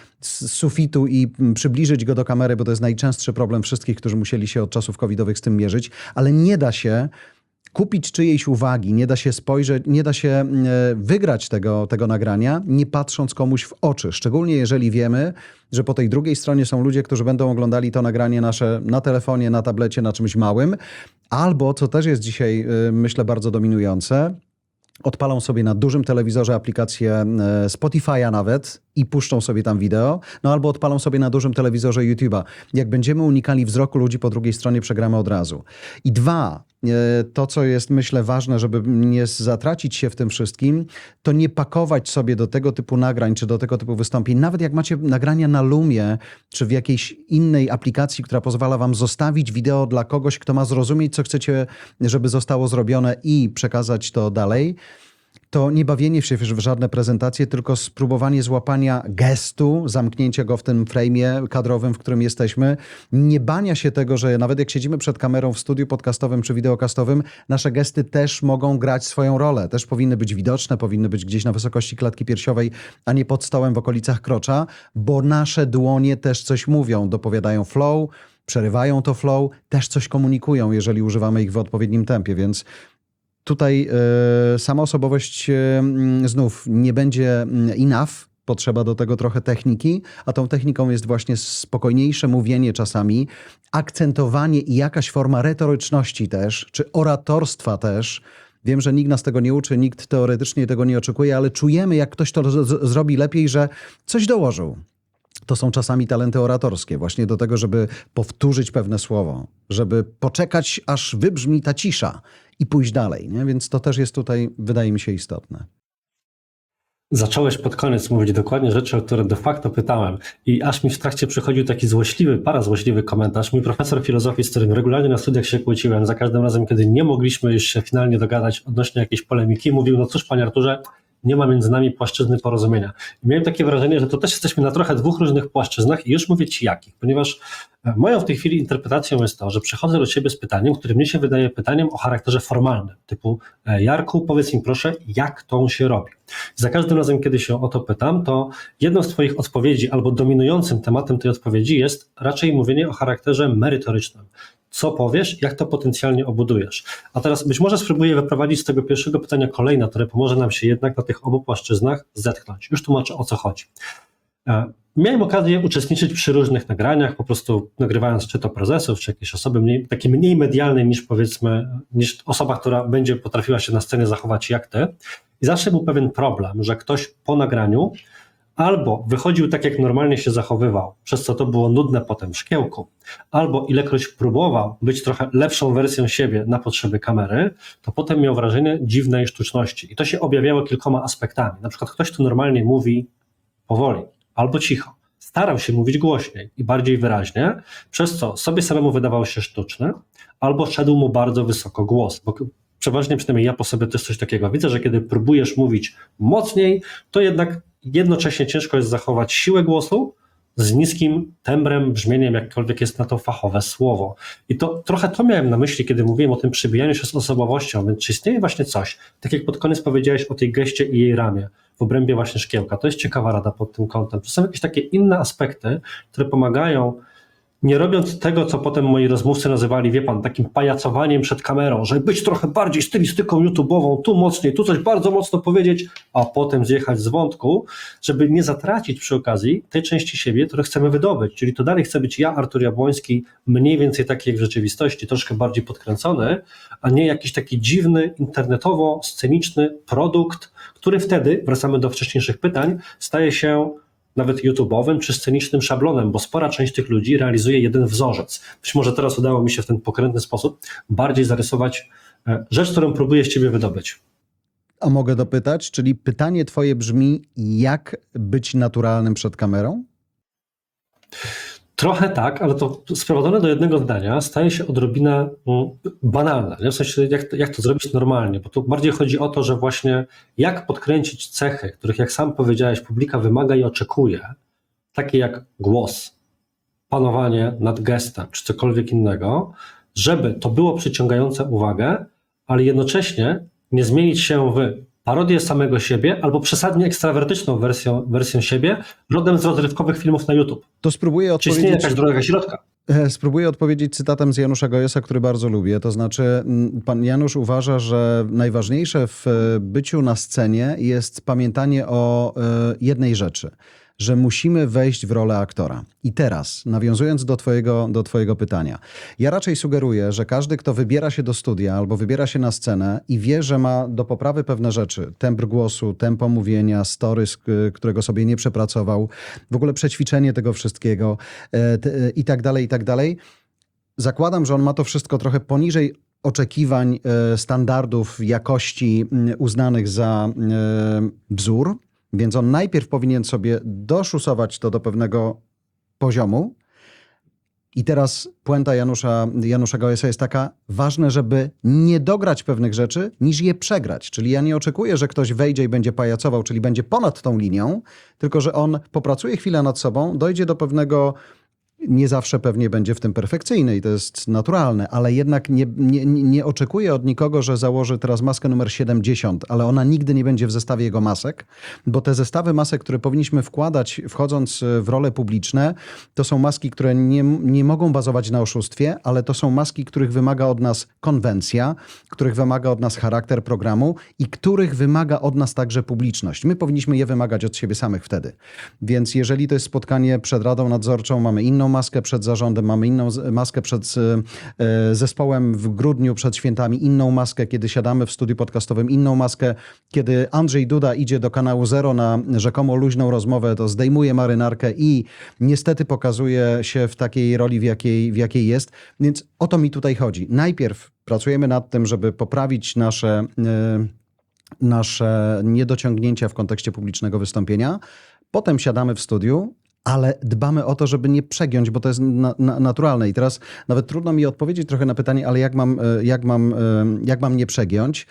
z sufitu i przybliżyć go do kamery, bo to jest najczęstszy problem wszystkich, którzy musieli się od czasów covidowych z tym mierzyć, ale nie da się kupić czyjejś uwagi, nie da się spojrzeć, nie da się wygrać tego, tego nagrania, nie patrząc komuś w oczy. Szczególnie jeżeli wiemy, że po tej drugiej stronie są ludzie, którzy będą oglądali to nagranie nasze na telefonie, na tablecie, na czymś małym, albo, co też jest dzisiaj, myślę, bardzo dominujące, odpalą sobie na dużym telewizorze aplikację Spotify'a nawet i puszczą sobie tam wideo, no albo odpalą sobie na dużym telewizorze YouTube'a. Jak będziemy unikali wzroku ludzi po drugiej stronie, przegramy od razu. I dwa, to co jest, myślę, ważne, żeby nie zatracić się w tym wszystkim, to nie pakować sobie do tego typu nagrań, czy do tego typu wystąpień, nawet jak macie nagrania na Lumie, czy w jakiejś innej aplikacji, która pozwala wam zostawić wideo dla kogoś, kto ma zrozumieć, co chcecie, żeby zostało zrobione i przekazać to dalej, to nie bawienie się w żadne prezentacje, tylko spróbowanie złapania gestu, zamknięcia go w tym frame'ie kadrowym, w którym jesteśmy, nie bania się tego, że nawet jak siedzimy przed kamerą w studiu podcastowym czy wideokastowym, nasze gesty też mogą grać swoją rolę, też powinny być widoczne, powinny być gdzieś na wysokości klatki piersiowej, a nie pod stołem w okolicach krocza, bo nasze dłonie też coś mówią, dopowiadają flow, przerywają to flow, też coś komunikują, jeżeli używamy ich w odpowiednim tempie, więc tutaj y, sama osobowość y, znów nie będzie enough, potrzeba do tego trochę techniki, a tą techniką jest właśnie spokojniejsze mówienie czasami, akcentowanie i jakaś forma retoryczności też, czy oratorstwa też. Wiem, że nikt nas tego nie uczy, nikt teoretycznie tego nie oczekuje, ale czujemy, jak ktoś to z- zrobi lepiej, że coś dołożył. To są czasami talenty oratorskie, właśnie do tego, żeby powtórzyć pewne słowo, żeby poczekać, aż wybrzmi ta cisza i pójść dalej, nie? Więc to też jest tutaj, wydaje mi się, istotne. Zacząłeś pod koniec mówić dokładnie rzeczy, o które de facto pytałem i aż mi w trakcie przychodził taki złośliwy, parazłośliwy komentarz. Mój profesor filozofii, z którym regularnie na studiach się kłóciłem, za każdym razem, kiedy nie mogliśmy już się finalnie dogadać odnośnie jakiejś polemiki, mówił, no cóż, panie Arturze, nie ma między nami płaszczyzny porozumienia. I miałem takie wrażenie, że to też jesteśmy na trochę dwóch różnych płaszczyznach i już mówię ci jakich, ponieważ moją w tej chwili interpretacją jest to, że przychodzę do ciebie z pytaniem, które mnie się wydaje pytaniem o charakterze formalnym, typu Jarku, powiedz mi proszę, jak to się robi. I za każdym razem, kiedy się o to pytam, to jedną z twoich odpowiedzi albo dominującym tematem tej odpowiedzi jest raczej mówienie o charakterze merytorycznym. Co powiesz, jak to potencjalnie obudujesz. A teraz być może spróbuję wyprowadzić z tego pierwszego pytania kolejne, które pomoże nam się jednak na tych obu płaszczyznach zetknąć. Już tłumaczę, o co chodzi. Miałem okazję uczestniczyć przy różnych nagraniach, po prostu nagrywając czy to prezesów, czy jakieś osoby mniej, takie mniej medialne niż powiedzmy, niż osoba, która będzie potrafiła się na scenie zachować jak ty. I zawsze był pewien problem, że ktoś po nagraniu albo wychodził tak, jak normalnie się zachowywał, przez co to było nudne potem w szkiełku, albo ilekroć próbował być trochę lepszą wersją siebie na potrzeby kamery, to potem miał wrażenie dziwnej sztuczności. I to się objawiało kilkoma aspektami. Na przykład ktoś tu normalnie mówi powoli albo cicho. Starał się mówić głośniej i bardziej wyraźnie, przez co sobie samemu wydawał się sztuczny, albo szedł mu bardzo wysoko głos, bo przeważnie, przynajmniej ja po sobie też coś takiego widzę, że kiedy próbujesz mówić mocniej, to jednak jednocześnie ciężko jest zachować siłę głosu z niskim tembrem, brzmieniem, jakkolwiek jest na to fachowe słowo. I to trochę to miałem na myśli, kiedy mówiłem o tym przybijaniu się z osobowością, więc czy istnieje właśnie coś, tak jak pod koniec powiedziałeś o tej geście i jej ramie, w obrębie właśnie szkiełka. To jest ciekawa rada pod tym kątem. To są jakieś takie inne aspekty, które pomagają, nie robiąc tego, co potem moi rozmówcy nazywali, wie pan, takim pajacowaniem przed kamerą, żeby być trochę bardziej stylistyką YouTube'ową, tu mocniej, tu coś bardzo mocno powiedzieć, a potem zjechać z wątku, żeby nie zatracić przy okazji tej części siebie, które chcemy wydobyć. Czyli to dalej chcę być ja, Artur Jabłoński, mniej więcej taki jak w rzeczywistości, troszkę bardziej podkręcony, a nie jakiś taki dziwny, internetowo-sceniczny produkt, który wtedy, wracamy do wcześniejszych pytań, staje się nawet YouTube'owym czy scenicznym szablonem, bo spora część tych ludzi realizuje jeden wzorzec. Być może teraz udało mi się w ten pokrętny sposób bardziej zarysować rzecz, którą próbuję z ciebie wydobyć. A mogę dopytać, czyli pytanie twoje brzmi, jak być naturalnym przed kamerą? Trochę tak, ale to sprowadzone do jednego zdania staje się odrobinę banalne. Nie? W sensie, jak, jak to zrobić normalnie, bo tu bardziej chodzi o to, że właśnie jak podkręcić cechy, których jak sam powiedziałeś, publika wymaga i oczekuje, takie jak głos, panowanie nad gestem, czy cokolwiek innego, żeby to było przyciągające uwagę, ale jednocześnie nie zmienić się w parodię samego siebie albo przesadnie ekstrawertyczną wersją, wersją siebie, rodem z rozrywkowych filmów na YouTube. To spróbuję Czy odpowiedzieć... istnieje jakaś droga środka? Spróbuję odpowiedzieć cytatem z Janusza Gojesa, który bardzo lubię. To znaczy, pan Janusz uważa, że najważniejsze w byciu na scenie jest pamiętanie o jednej rzeczy, że musimy wejść w rolę aktora. I teraz, nawiązując do twojego, do twojego pytania, ja raczej sugeruję, że każdy, kto wybiera się do studia albo wybiera się na scenę i wie, że ma do poprawy pewne rzeczy, tembr głosu, tempo mówienia, storys, którego sobie nie przepracował, w ogóle przećwiczenie tego wszystkiego i tak dalej, i tak dalej, zakładam, że on ma to wszystko trochę poniżej oczekiwań, standardów jakości uznanych za wzór, więc on najpierw powinien sobie doszusować to do pewnego poziomu. I teraz puenta Janusza, Janusza Gojesa jest taka, ważne, żeby nie dograć pewnych rzeczy, niż je przegrać. Czyli ja nie oczekuję, że ktoś wejdzie i będzie pajacował, czyli będzie ponad tą linią, tylko że on popracuje chwilę nad sobą, dojdzie do pewnego, nie zawsze pewnie będzie w tym perfekcyjny i to jest naturalne, ale jednak nie, nie, nie oczekuję od nikogo, że założy teraz maskę numer siedemdziesiąt, ale ona nigdy nie będzie w zestawie jego masek, bo te zestawy masek, które powinniśmy wkładać wchodząc w role publiczne, to są maski, które nie, nie mogą bazować na oszustwie, ale to są maski, których wymaga od nas konwencja, których wymaga od nas charakter programu i których wymaga od nas także publiczność. My powinniśmy je wymagać od siebie samych wtedy. Więc jeżeli to jest spotkanie przed Radą Nadzorczą, mamy inną maskę przed zarządem, mamy inną maskę przed zespołem w grudniu, przed świętami, inną maskę, kiedy siadamy w studiu podcastowym, inną maskę, kiedy Andrzej Duda idzie do kanału Zero na rzekomo luźną rozmowę, to zdejmuje marynarkę i niestety pokazuje się w takiej roli, w jakiej, w jakiej jest. Więc o to mi tutaj chodzi. Najpierw pracujemy nad tym, żeby poprawić nasze, nasze niedociągnięcia w kontekście publicznego wystąpienia. Potem siadamy w studiu, ale dbamy o to, żeby nie przegiąć, bo to jest na, na, naturalne. I teraz nawet trudno mi odpowiedzieć trochę na pytanie, ale jak mam, jak mam, jak mam nie przegiąć?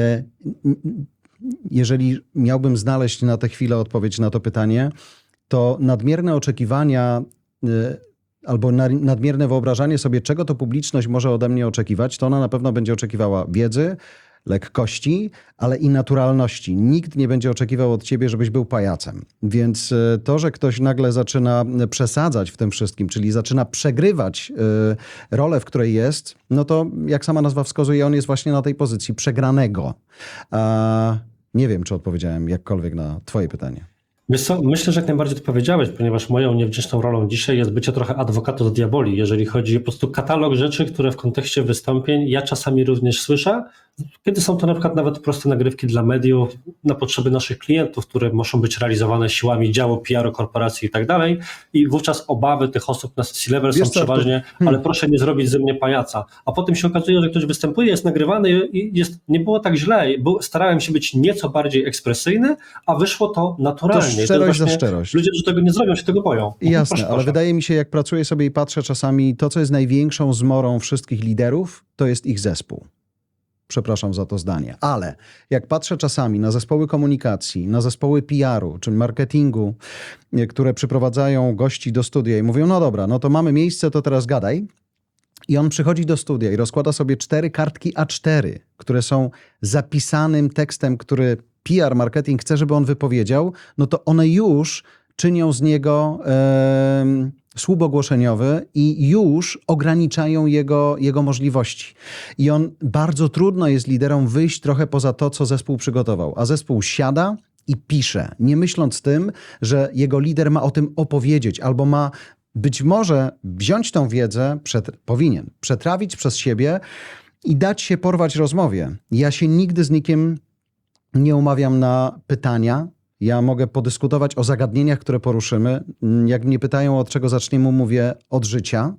Jeżeli miałbym znaleźć na tę chwilę odpowiedź na to pytanie, to nadmierne oczekiwania albo nadmierne wyobrażanie sobie, czego to publiczność może ode mnie oczekiwać, to ona na pewno będzie oczekiwała wiedzy, lekkości, ale i naturalności. Nikt nie będzie oczekiwał od ciebie, żebyś był pajacem. Więc to, że ktoś nagle zaczyna przesadzać w tym wszystkim, czyli zaczyna przegrywać rolę, w której jest, no to jak sama nazwa wskazuje, on jest właśnie na tej pozycji przegranego. A nie wiem, czy odpowiedziałem jakkolwiek na twoje pytanie. Wiesz co, myślę, że jak najbardziej to powiedziałeś, ponieważ moją niewdzięczną rolą dzisiaj jest bycie trochę advocatus diaboli, jeżeli chodzi o po prostu katalog rzeczy, które w kontekście wystąpień ja czasami również słyszę, kiedy są to na przykład nawet proste nagrywki dla mediów na potrzeby naszych klientów, które muszą być realizowane siłami działu P R-u, korporacji i tak dalej i wówczas obawy tych osób na C-level są Wiesz co, przeważnie, to... hmm. ale proszę nie zrobić ze mnie pajaca, a potem się okazuje, że ktoś występuje, jest nagrywany i jest, nie było tak źle, bo starałem się być nieco bardziej ekspresyjny, a wyszło to naturalnie. To szczerość za szczerość. Ludzie, którzy tego nie zrobią, się tego boją. Jasne, proszę, ale proszę. wydaje mi się, jak pracuję sobie i patrzę czasami, to co jest największą zmorą wszystkich liderów, to jest ich zespół. Przepraszam za to zdanie. Ale jak patrzę czasami na zespoły komunikacji, na zespoły P R-u, czy marketingu, które przyprowadzają gości do studia i mówią, no dobra, no to mamy miejsce, to teraz gadaj. I on przychodzi do studia i rozkłada sobie cztery kartki A cztery, które są zapisanym tekstem, który P R, marketing chce, żeby on wypowiedział, no to one już czynią z niego e, słup ogłoszeniowy i już ograniczają jego, jego możliwości. I on bardzo trudno jest liderom wyjść trochę poza to, co zespół przygotował. A zespół siada i pisze, nie myśląc tym, że jego lider ma o tym opowiedzieć albo ma być może wziąć tą wiedzę, przed, powinien przetrawić przez siebie i dać się porwać rozmowie. Ja się nigdy z nikim nie umawiam na pytania. Ja mogę podyskutować o zagadnieniach, które poruszymy. Jak mnie pytają, od czego zaczniemy, mówię od życia.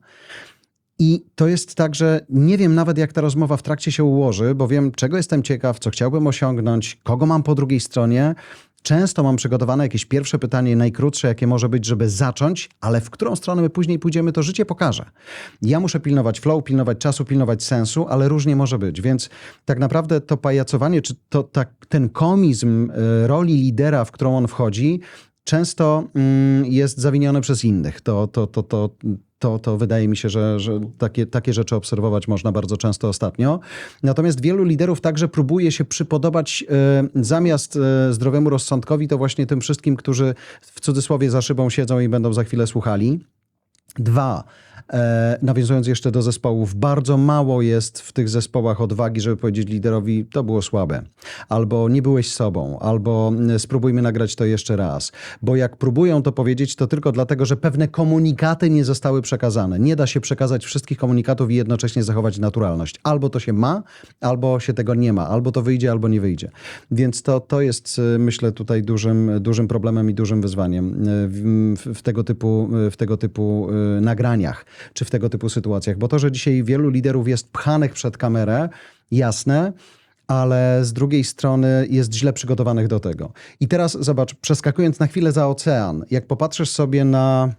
I to jest tak, że nie wiem nawet, jak ta rozmowa w trakcie się ułoży, bo wiem, czego jestem ciekaw, co chciałbym osiągnąć, kogo mam po drugiej stronie. Często mam przygotowane jakieś pierwsze pytanie, najkrótsze, jakie może być, żeby zacząć, ale w którą stronę my później pójdziemy, to życie pokaże. Ja muszę pilnować flow, pilnować czasu, pilnować sensu, ale różnie może być. Więc tak naprawdę to pajacowanie, czy to, tak, ten komizm y, roli lidera, w którą on wchodzi, często mm, jest zawinione przez innych. To, to, to, to, to, to wydaje mi się, że, że takie, takie rzeczy obserwować można bardzo często ostatnio. Natomiast wielu liderów także próbuje się przypodobać y, zamiast y, zdrowemu rozsądkowi, to właśnie tym wszystkim, którzy w cudzysłowie za szybą siedzą i będą za chwilę słuchali. Dwa, e, nawiązując jeszcze do zespołów, bardzo mało jest w tych zespołach odwagi, żeby powiedzieć liderowi, to było słabe, albo nie byłeś sobą, albo spróbujmy nagrać to jeszcze raz. Bo jak próbują to powiedzieć, to tylko dlatego, że pewne komunikaty nie zostały przekazane. Nie da się przekazać wszystkich komunikatów i jednocześnie zachować naturalność. Albo to się ma, albo się tego nie ma, albo to wyjdzie, albo nie wyjdzie. Więc to, to jest, myślę, tutaj dużym, dużym problemem i dużym wyzwaniem w, w, w tego typu, w tego typu nagraniach, czy w tego typu sytuacjach. Bo to, że dzisiaj wielu liderów jest pchanych przed kamerę, jasne, ale z drugiej strony jest źle przygotowanych do tego. I teraz zobacz, przeskakując na chwilę za ocean, jak popatrzysz sobie na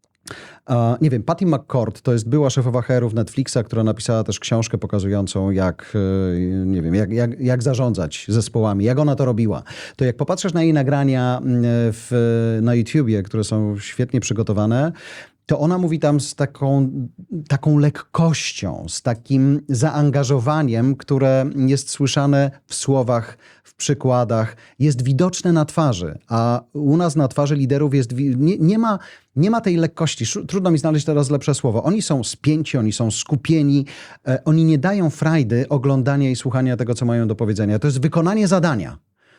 Uh, nie wiem, Patty McCord to jest była szefowa H R-ów Netflixa, która napisała też książkę pokazującą, jak, yy, nie wiem, jak, jak, jak zarządzać zespołami, jak ona to robiła. To jak popatrzysz na jej nagrania w, na YouTubie, które są świetnie przygotowane, to ona mówi tam z taką, taką lekkością, z takim zaangażowaniem, które jest słyszane w słowach, w przykładach, jest widoczne na twarzy, a u nas na twarzy liderów jest, nie, nie ma, nie ma tej lekkości. Trudno mi znaleźć teraz lepsze słowo. Oni są spięci, oni są skupieni, e, oni nie dają frajdy oglądania i słuchania tego, co mają do powiedzenia. To jest wykonanie zadania.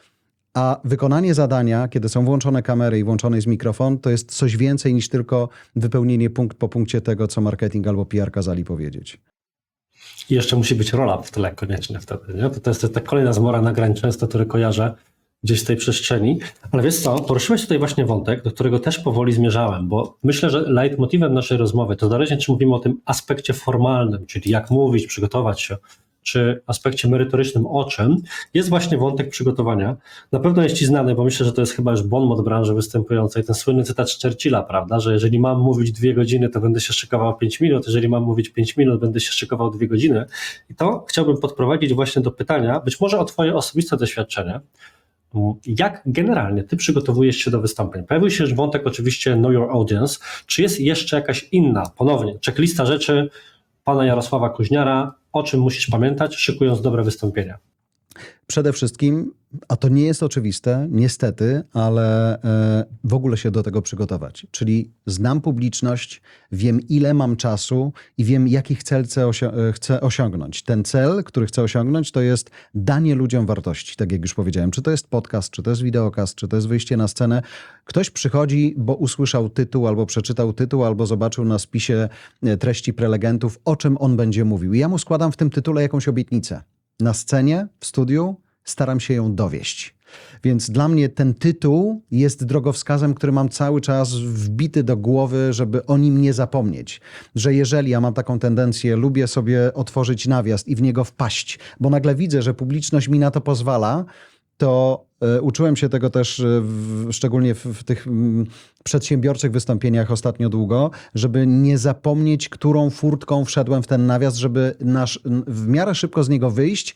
A wykonanie zadania, kiedy są włączone kamery i włączony jest mikrofon, to jest coś więcej niż tylko wypełnienie punkt po punkcie tego, co marketing albo P R kazali powiedzieć. I jeszcze musi być rola w tyle koniecznie wtedy. Nie? To, to jest ta kolejna zmora nagrań często, które kojarzę gdzieś w tej przestrzeni. Ale wiesz co, poruszyłeś tutaj właśnie wątek, do którego też powoli zmierzałem, bo myślę, że leitmotivem naszej rozmowy, to zależnie czy mówimy o tym aspekcie formalnym, czyli jak mówić, przygotować się, czy aspekcie merytorycznym o czym, jest właśnie wątek przygotowania. Na pewno jest ci znany, bo myślę, że to jest chyba już bon mot branży występującej, ten słynny cytat z Churchilla, prawda, że jeżeli mam mówić dwie godziny, to będę się szykował pięć minut, jeżeli mam mówić pięć minut, będę się szykował dwie godziny. I to chciałbym podprowadzić właśnie do pytania, być może o twoje osobiste doświadczenie. Jak generalnie ty przygotowujesz się do wystąpień? Pojawił się już wątek oczywiście Know Your Audience. Czy jest jeszcze jakaś inna, ponownie, checklista rzeczy pana Jarosława Kuźniara, o czym musisz pamiętać, szykując dobre wystąpienia? Przede wszystkim, a to nie jest oczywiste, niestety, ale w ogóle się do tego przygotować. Czyli znam publiczność, wiem ile mam czasu i wiem jaki cel chcę, osią- chcę osiągnąć. Ten cel, który chcę osiągnąć, to jest danie ludziom wartości, tak jak już powiedziałem. Czy to jest podcast, czy to jest wideokast, czy to jest wyjście na scenę. Ktoś przychodzi, bo usłyszał tytuł, albo przeczytał tytuł, albo zobaczył na spisie treści prelegentów, o czym on będzie mówił. I ja mu składam w tym tytule jakąś obietnicę. Na scenie, w studiu staram się ją dowieść. Więc dla mnie ten tytuł jest drogowskazem, który mam cały czas wbity do głowy, żeby o nim nie zapomnieć. Że jeżeli ja mam taką tendencję, lubię sobie otworzyć nawias i w niego wpaść, bo nagle widzę, że publiczność mi na to pozwala, to y, uczyłem się tego też y, w, szczególnie w, w tych y, przedsiębiorczych wystąpieniach ostatnio długo, żeby nie zapomnieć, którą furtką wszedłem w ten nawias, żeby nasz, w miarę szybko z niego wyjść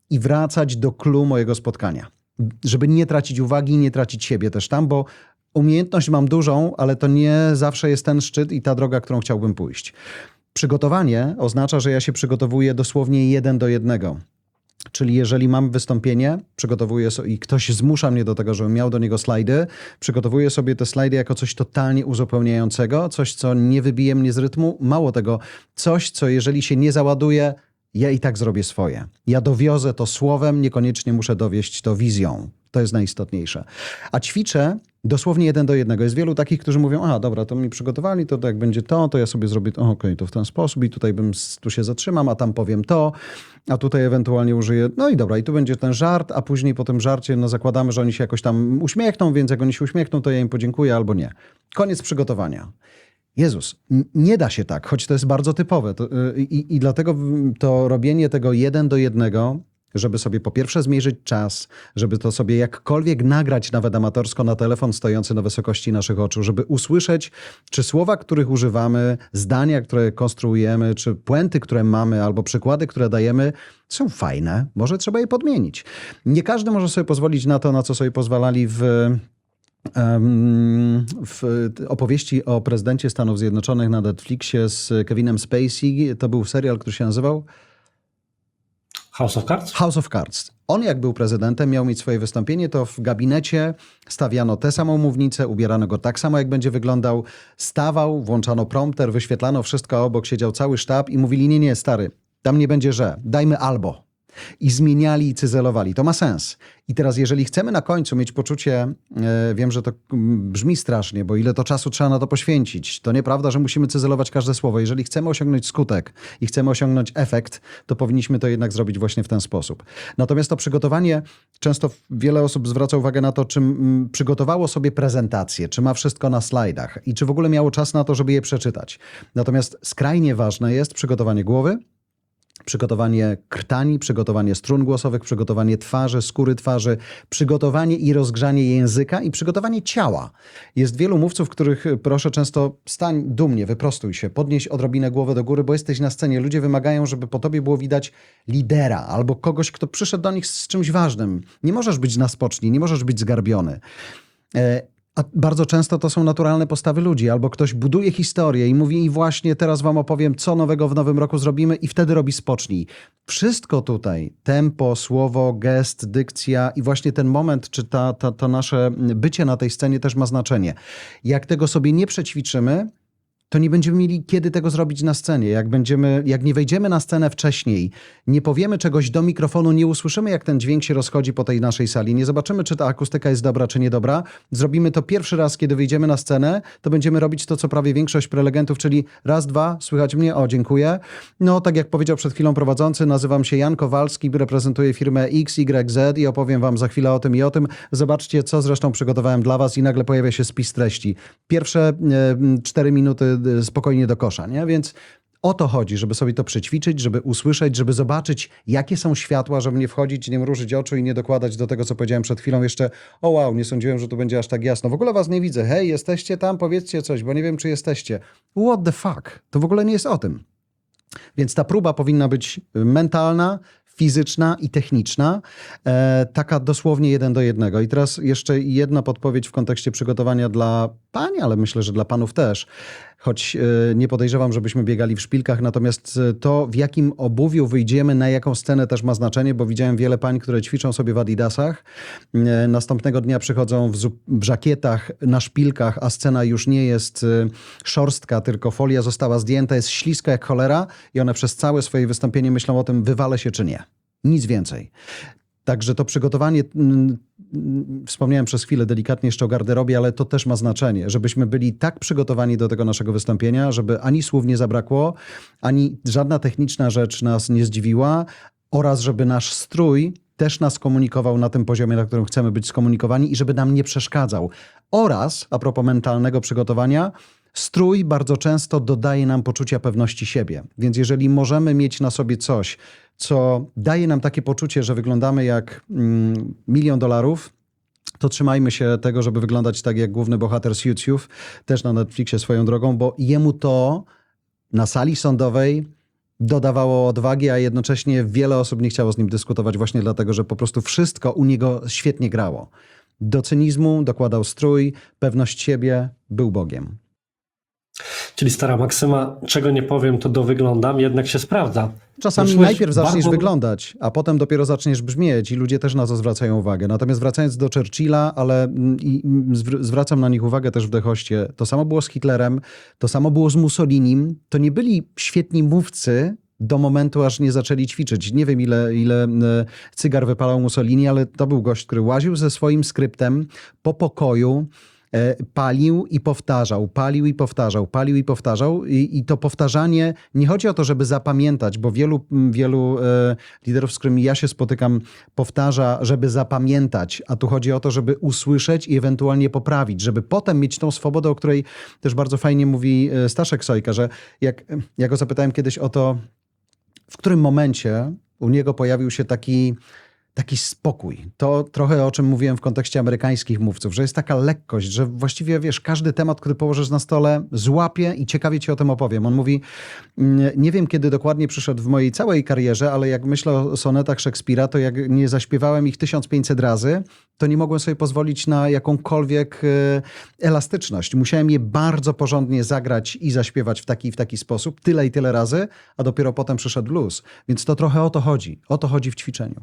i wracać do clou mojego spotkania. Żeby nie tracić uwagi, nie tracić siebie też tam, bo umiejętność mam dużą, ale to nie zawsze jest ten szczyt i ta droga, którą chciałbym pójść. Przygotowanie oznacza, że ja się przygotowuję dosłownie jeden do jednego. Czyli jeżeli mam wystąpienie, przygotowuję sobie i ktoś zmusza mnie do tego, żebym miał do niego slajdy, przygotowuję sobie te slajdy jako coś totalnie uzupełniającego, coś, co nie wybije mnie z rytmu. Mało tego, coś, co jeżeli się nie załaduje, ja i tak zrobię swoje. Ja dowiozę to słowem, niekoniecznie muszę dowieść to wizją. To jest najistotniejsze. A ćwiczę dosłownie jeden do jednego. Jest wielu takich, którzy mówią, a dobra, to mi przygotowali, to, to jak będzie to, to ja sobie zrobię to, okej, okay, to w ten sposób i tutaj bym, tu się zatrzymam, a tam powiem to, a tutaj ewentualnie użyję, no i dobra, i tu będzie ten żart, a później po tym żarcie no zakładamy, że oni się jakoś tam uśmiechną, więc jak oni się uśmiechną, to ja im podziękuję albo nie. Koniec przygotowania. Jezus, nie da się tak, choć to jest bardzo typowe. To, i, I dlatego to robienie tego jeden do jednego, żeby sobie po pierwsze zmierzyć czas, żeby to sobie jakkolwiek nagrać nawet amatorsko na telefon stojący na wysokości naszych oczu, żeby usłyszeć, czy słowa, których używamy, zdania, które konstruujemy, czy puenty, które mamy, albo przykłady, które dajemy, są fajne. Może trzeba je podmienić. Nie każdy może sobie pozwolić na to, na co sobie pozwalali w... w opowieści o prezydencie Stanów Zjednoczonych na Netflixie z Kevinem Spacey. To był serial, który się nazywał House of Cards? House of Cards. On jak był prezydentem, miał mieć swoje wystąpienie, to w gabinecie stawiano tę samą mównicę, ubierano go tak samo, jak będzie wyglądał. Stawał, włączano prompter, wyświetlano wszystko, obok siedział cały sztab i mówili, nie, nie, stary, tam nie będzie że, dajmy albo. I zmieniali i cyzelowali. To ma sens. I teraz jeżeli chcemy na końcu mieć poczucie, e, wiem, że to brzmi strasznie, bo ile to czasu trzeba na to poświęcić. To nieprawda, że musimy cyzelować każde słowo. Jeżeli chcemy osiągnąć skutek i chcemy osiągnąć efekt, to powinniśmy to jednak zrobić właśnie w ten sposób. Natomiast to przygotowanie, często wiele osób zwraca uwagę na to, czy m, przygotowało sobie prezentację, czy ma wszystko na slajdach i czy w ogóle miało czas na to, żeby je przeczytać. Natomiast skrajnie ważne jest przygotowanie głowy, przygotowanie krtani, przygotowanie strun głosowych, przygotowanie twarzy, skóry twarzy, przygotowanie i rozgrzanie języka i przygotowanie ciała. Jest wielu mówców, których proszę często stań dumnie, wyprostuj się, podnieś odrobinę głowę do góry, bo jesteś na scenie. Ludzie wymagają, żeby po tobie było widać lidera albo kogoś, kto przyszedł do nich z czymś ważnym. Nie możesz być na spocznij, nie możesz być zgarbiony. A bardzo często to są naturalne postawy ludzi, albo ktoś buduje historię i mówi i właśnie teraz wam opowiem, co nowego w nowym roku zrobimy i wtedy robi spocznij. Wszystko tutaj, tempo, słowo, gest, dykcja i właśnie ten moment, czy ta, ta, to nasze bycie na tej scenie też ma znaczenie. Jak tego sobie nie przećwiczymy, to nie będziemy mieli kiedy tego zrobić na scenie. Jak będziemy, jak nie wejdziemy na scenę wcześniej, nie powiemy czegoś do mikrofonu, nie usłyszymy, jak ten dźwięk się rozchodzi po tej naszej sali, nie zobaczymy, czy ta akustyka jest dobra, czy niedobra, zrobimy to pierwszy raz, kiedy wyjdziemy na scenę, to będziemy robić to, co prawie większość prelegentów, czyli raz, dwa, słychać mnie, o, dziękuję. No, tak jak powiedział przed chwilą prowadzący, nazywam się Jan Kowalski, reprezentuję firmę X Y Z i opowiem wam za chwilę o tym i o tym. Zobaczcie, co zresztą przygotowałem dla was i nagle pojawia się spis treści. Pierwsze e, cztery minuty spokojnie do kosza, nie? Więc o to chodzi, żeby sobie to przećwiczyć, żeby usłyszeć, żeby zobaczyć, jakie są światła, żeby nie wchodzić, nie mrużyć oczu i nie dokładać do tego, co powiedziałem przed chwilą jeszcze, o wow, nie sądziłem, że tu będzie aż tak jasno. W ogóle was nie widzę. Hej, jesteście tam? Powiedzcie coś, bo nie wiem, czy jesteście. What the fuck? To w ogóle nie jest o tym. Więc ta próba powinna być mentalna, fizyczna i techniczna, e, taka dosłownie jeden do jednego. I teraz jeszcze jedna podpowiedź w kontekście przygotowania dla pań, ale myślę, że dla panów też, choć e, nie podejrzewam, żebyśmy biegali w szpilkach, natomiast to, w jakim obuwiu wyjdziemy, na jaką scenę też ma znaczenie, bo widziałem wiele pań, które ćwiczą sobie w adidasach, e, następnego dnia przychodzą w, zup- w żakietach, na szpilkach, a scena już nie jest e, szorstka, tylko folia została zdjęta, jest śliska jak cholera i one przez całe swoje wystąpienie myślą o tym, wywalę się czy nie. Nic więcej. Także to przygotowanie, mm, wspomniałem przez chwilę delikatnie jeszcze o garderobie, ale to też ma znaczenie, żebyśmy byli tak przygotowani do tego naszego wystąpienia, żeby ani słów nie zabrakło, ani żadna techniczna rzecz nas nie zdziwiła oraz żeby nasz strój też nas komunikował na tym poziomie, na którym chcemy być skomunikowani i żeby nam nie przeszkadzał. Oraz, a propos mentalnego przygotowania, strój bardzo często dodaje nam poczucia pewności siebie. Więc jeżeli możemy mieć na sobie coś, co daje nam takie poczucie, że wyglądamy jak mm, milion dolarów, to trzymajmy się tego, żeby wyglądać tak jak główny bohater z YouTube, też na Netflixie swoją drogą, bo jemu to na sali sądowej dodawało odwagi, a jednocześnie wiele osób nie chciało z nim dyskutować właśnie dlatego, że po prostu wszystko u niego świetnie grało. Do cynizmu dokładał strój, pewność siebie, był Bogiem. Czyli stara maksyma, czego nie powiem, to dowyglądam, jednak się sprawdza. Czasami Ruszyłeś najpierw zaczniesz bardzo... wyglądać, a potem dopiero zaczniesz brzmieć i ludzie też na to zwracają uwagę. Natomiast wracając do Churchilla, ale mm, i, mm, zwr- zwracam na nich uwagę też w Dehoście, to samo było z Hitlerem, to samo było z Mussolinim. To nie byli świetni mówcy do momentu, aż nie zaczęli ćwiczyć. Nie wiem, ile, ile e, cygar wypalał Mussolini, ale to był gość, który łaził ze swoim skryptem po pokoju, e, palił i powtarzał, palił i powtarzał, palił i powtarzał. I, i to powtarzanie, nie chodzi o to, żeby zapamiętać, bo wielu, wielu e, liderów, z którymi ja się spotykam, powtarza, żeby zapamiętać, a tu chodzi o to, żeby usłyszeć i ewentualnie poprawić, żeby potem mieć tą swobodę, o której też bardzo fajnie mówi e, Staszek Sojka, że jak, ja go zapytałem kiedyś o to, w którym momencie u niego pojawił się taki, taki spokój. To trochę o czym mówiłem w kontekście amerykańskich mówców, że jest taka lekkość, że właściwie wiesz, każdy temat, który położysz na stole, złapie i ciekawie ci o tym opowiem. On mówi, nie wiem kiedy dokładnie przyszedł w mojej całej karierze, ale jak myślę o sonetach Szekspira, to jak nie zaśpiewałem ich tysiąc pięćset razy, to nie mogłem sobie pozwolić na jakąkolwiek elastyczność. Musiałem je bardzo porządnie zagrać i zaśpiewać w taki i w taki sposób, tyle i tyle razy, a dopiero potem przyszedł luz. Więc to trochę o to chodzi. O to chodzi w ćwiczeniu.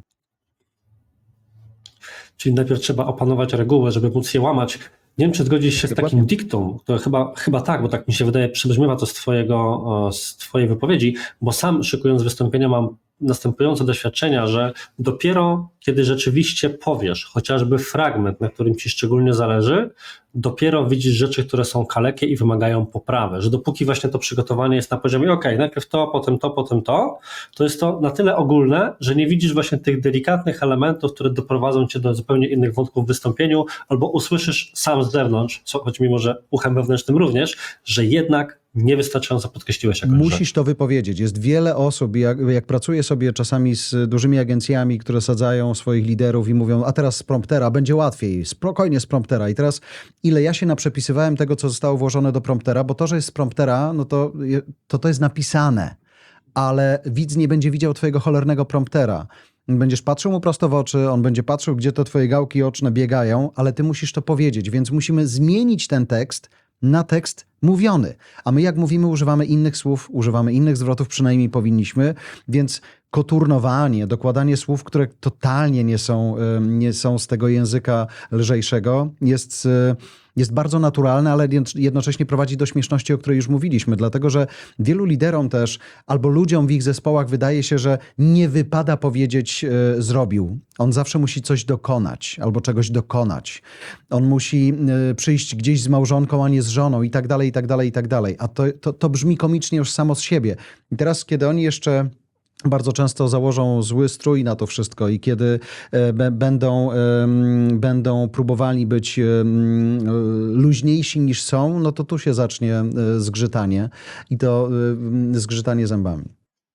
Czyli najpierw trzeba opanować reguły, żeby móc je łamać. Nie wiem, czy zgodzisz się z Dokładnie. takim diktum, to chyba, chyba tak, bo tak mi się wydaje, przybrzmiewa to z, twojego, z twojej wypowiedzi, bo sam szykując wystąpienia mam następujące doświadczenia, że dopiero kiedy rzeczywiście powiesz chociażby fragment, na którym ci szczególnie zależy, dopiero widzisz rzeczy, które są kalekie i wymagają poprawy, że dopóki właśnie to przygotowanie jest na poziomie ok, najpierw to, potem to, potem to, to jest to na tyle ogólne, że nie widzisz właśnie tych delikatnych elementów, które doprowadzą cię do zupełnie innych wątków w wystąpieniu, albo usłyszysz sam z zewnątrz, co, choć mimo, że uchem wewnętrznym również, że jednak niewystarczająco podkreśliłeś jakąś Musisz rzecz. to wypowiedzieć. Jest wiele osób, jak, jak pracuję sobie czasami z dużymi agencjami, które sadzają swoich liderów i mówią, a teraz z promptera, będzie łatwiej, spokojnie z promptera. I teraz ile ja się naprzepisywałem tego, co zostało włożone do promptera, bo to, że jest z promptera, no to to, to jest napisane, ale widz nie będzie widział twojego cholernego promptera. Będziesz patrzył mu prosto w oczy, on będzie patrzył, gdzie to twoje gałki oczne biegają, ale ty musisz to powiedzieć, więc musimy zmienić ten tekst na tekst mówiony. A my jak mówimy, używamy innych słów, używamy innych zwrotów, przynajmniej powinniśmy, więc koturnowanie, dokładanie słów, które totalnie nie są, nie są z tego języka lżejszego, jest, jest bardzo naturalne, ale jednocześnie prowadzi do śmieszności, o której już mówiliśmy, dlatego że wielu liderom też, albo ludziom w ich zespołach wydaje się, że nie wypada powiedzieć zrobił. On zawsze musi coś dokonać, albo czegoś dokonać. On musi przyjść gdzieś z małżonką, a nie z żoną i tak dalej, i tak dalej, i tak dalej. A to, to, to brzmi komicznie już samo z siebie. I teraz, kiedy oni jeszcze bardzo często założą zły strój na to wszystko i kiedy e, b, będą, e, będą próbowali być e, luźniejsi niż są, no to tu się zacznie e, zgrzytanie i to e, zgrzytanie zębami.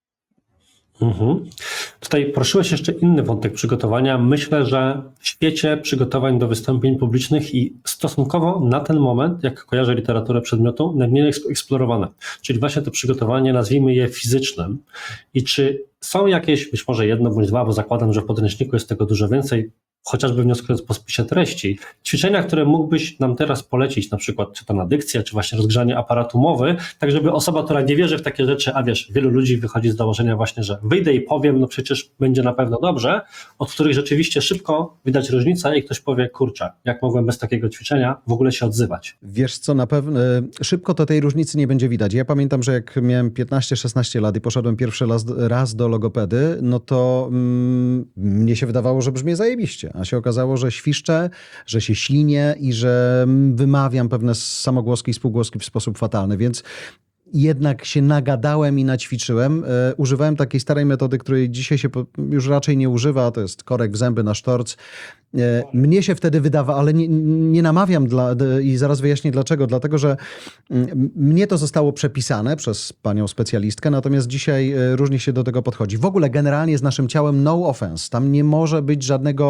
Mhm. Tutaj poruszyłeś jeszcze inny wątek przygotowania. Myślę, że w świecie przygotowań do wystąpień publicznych i stosunkowo na ten moment, jak kojarzę literaturę przedmiotu, najmniej eksplorowane. Czyli właśnie to przygotowanie, nazwijmy je fizycznym. I czy są jakieś, być może jedno bądź dwa, bo zakładam, że w podręczniku jest tego dużo więcej, chociażby wnioskując po spisie treści, ćwiczenia, które mógłbyś nam teraz polecić, na przykład czy to na dykcję, czy właśnie rozgrzanie aparatu mowy, tak żeby osoba, która nie wierzy w takie rzeczy, a wiesz, wielu ludzi wychodzi z założenia właśnie, że wyjdę i powiem, no przecież będzie na pewno dobrze, od których rzeczywiście szybko widać różnicę i ktoś powie, kurczę, jak mogłem bez takiego ćwiczenia w ogóle się odzywać? Wiesz co, na pewno szybko to tej różnicy nie będzie widać. Ja pamiętam, że jak miałem piętnaście szesnaście lat i poszedłem pierwszy raz, raz do logopedy, no to mm, mnie się wydawało, że brzmię zajebiście. A się okazało, że świszczę, że się ślinię i że wymawiam pewne samogłoski i spółgłoski w sposób fatalny, więc jednak się nagadałem i naćwiczyłem. E, używałem takiej starej metody, której dzisiaj się po, już raczej nie używa, to jest korek w zęby na sztorc. E, mnie się wtedy wydawa, ale nie, nie namawiam dla, i zaraz wyjaśnię dlaczego. Dlatego, że m, mnie to zostało przepisane przez panią specjalistkę, natomiast dzisiaj e, różnie się do tego podchodzi. W ogóle generalnie z naszym ciałem no offense. Tam nie może być żadnego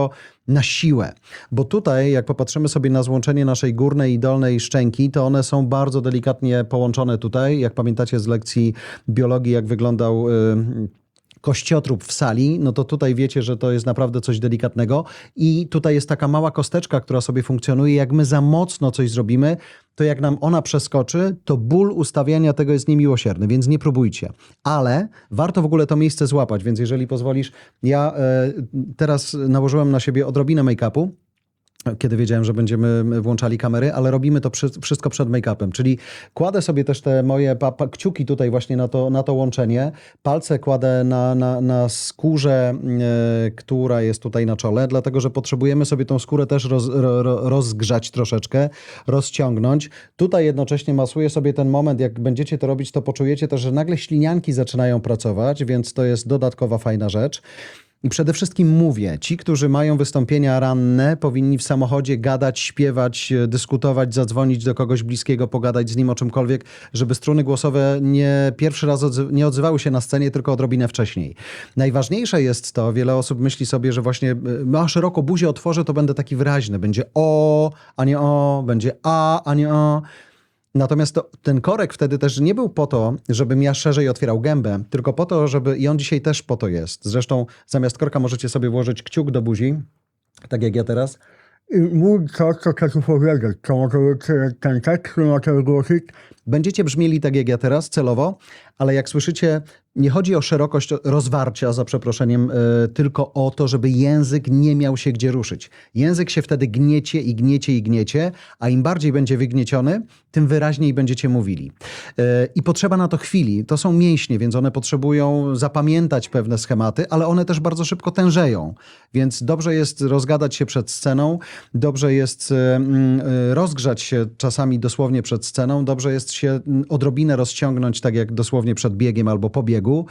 na siłę. Bo tutaj, jak popatrzymy sobie na złączenie naszej górnej i dolnej szczęki, to one są bardzo delikatnie połączone tutaj. Jak pamiętacie z lekcji biologii, jak wyglądał Yy, kościotrup w sali, no to tutaj wiecie, że to jest naprawdę coś delikatnego i tutaj jest taka mała kosteczka, która sobie funkcjonuje. Jak my za mocno coś zrobimy, to jak nam ona przeskoczy, to ból ustawiania tego jest niemiłosierny, więc nie próbujcie. Ale warto w ogóle to miejsce złapać, więc jeżeli pozwolisz, ja e, teraz nałożyłem na siebie odrobinę make-upu, kiedy wiedziałem, że będziemy włączali kamery, ale robimy to przy, wszystko przed make-upem, czyli kładę sobie też te moje pa, pa, kciuki tutaj właśnie na to, na to łączenie, palce kładę na, na, na skórze, e, która jest tutaj na czole, dlatego, że potrzebujemy sobie tą skórę też roz, ro, rozgrzać troszeczkę, rozciągnąć. Tutaj jednocześnie masuję sobie ten moment, jak będziecie to robić, to poczujecie też, że nagle ślinianki zaczynają pracować, więc to jest dodatkowa fajna rzecz. I przede wszystkim mówię, ci, którzy mają wystąpienia ranne, powinni w samochodzie gadać, śpiewać, dyskutować, zadzwonić do kogoś bliskiego, pogadać z nim o czymkolwiek, żeby struny głosowe nie pierwszy raz odzy- nie odzywały się na scenie, tylko odrobinę wcześniej. Najważniejsze jest to, wiele osób myśli sobie, że właśnie no, szeroko buzię otworzę, to będę taki wyraźny. Będzie o, a nie o, będzie a, a nie o. Natomiast to, ten korek wtedy też nie był po to, żebym ja szerzej otwierał gębę, tylko po to, żeby, i on dzisiaj też po to jest. Zresztą zamiast korka możecie sobie włożyć kciuk do buzi, tak jak ja teraz. I mów to, co chcesz powiedzieć, co może ten tekst, który macie wygłosić. Będziecie brzmieli tak jak ja teraz, celowo, ale jak słyszycie, nie chodzi o szerokość rozwarcia, za przeproszeniem, yy, tylko o to, żeby język nie miał się gdzie ruszyć. Język się wtedy gniecie i gniecie i gniecie, a im bardziej będzie wygnieciony, tym wyraźniej będziecie mówili. Yy, I potrzeba na to chwili. To są mięśnie, więc one potrzebują zapamiętać pewne schematy, ale one też bardzo szybko tężeją. Więc dobrze jest rozgadać się przed sceną, dobrze jest yy, rozgrzać się czasami dosłownie przed sceną, dobrze jest się odrobinę rozciągnąć, tak jak dosłownie przed biegiem albo po biegu,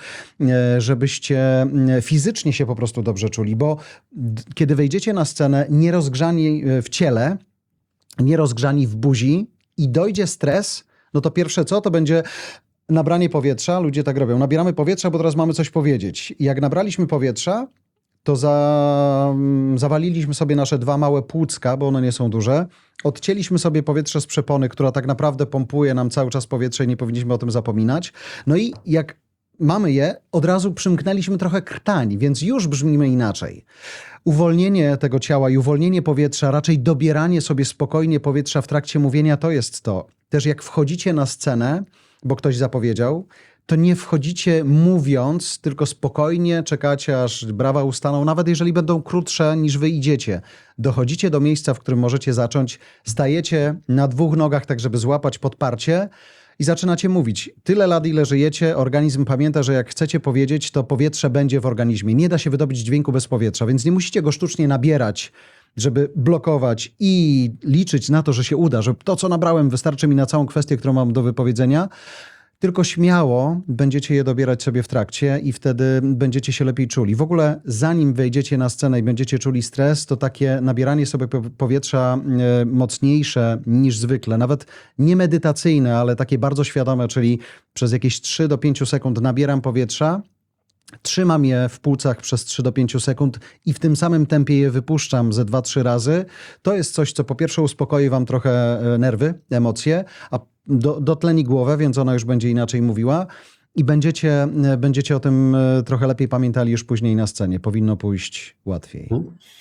żebyście fizycznie się po prostu dobrze czuli, bo kiedy wejdziecie na scenę nierozgrzani w ciele, nierozgrzani w buzi i dojdzie stres, no to pierwsze co, to będzie nabranie powietrza. Ludzie tak robią. Nabieramy powietrza, bo teraz mamy coś powiedzieć. I jak nabraliśmy powietrza, to za, zawaliliśmy sobie nasze dwa małe płucka, bo one nie są duże. Odcięliśmy sobie powietrze z przepony, która tak naprawdę pompuje nam cały czas powietrze i nie powinniśmy o tym zapominać. No i jak mamy je, od razu przymknęliśmy trochę krtań, więc już brzmimy inaczej. Uwolnienie tego ciała i uwolnienie powietrza, raczej dobieranie sobie spokojnie powietrza w trakcie mówienia, to jest to. Też jak wchodzicie na scenę, bo ktoś zapowiedział, to nie wchodzicie mówiąc, tylko spokojnie czekacie, aż brawa ustaną, nawet jeżeli będą krótsze niż wy idziecie. Dochodzicie do miejsca, w którym możecie zacząć, stajecie na dwóch nogach, tak żeby złapać podparcie i zaczynacie mówić. Tyle lat, ile żyjecie, organizm pamięta, że jak chcecie powiedzieć, to powietrze będzie w organizmie. Nie da się wydobyć dźwięku bez powietrza, więc nie musicie go sztucznie nabierać, żeby blokować i liczyć na to, że się uda, że to, co nabrałem, wystarczy mi na całą kwestię, którą mam do wypowiedzenia. Tylko śmiało będziecie je dobierać sobie w trakcie i wtedy będziecie się lepiej czuli. W ogóle zanim wejdziecie na scenę i będziecie czuli stres, to takie nabieranie sobie powietrza mocniejsze niż zwykle, nawet nie medytacyjne, ale takie bardzo świadome, czyli przez jakieś trzy do pięciu sekund nabieram powietrza, trzymam je w płucach przez trzy do pięciu sekund i w tym samym tempie je wypuszczam ze dwa trzy razy. To jest coś, co po pierwsze uspokoi wam trochę nerwy, emocje, a do, dotleni głowę, więc ona już będzie inaczej mówiła i będziecie, będziecie o tym trochę lepiej pamiętali już później na scenie. Powinno pójść łatwiej.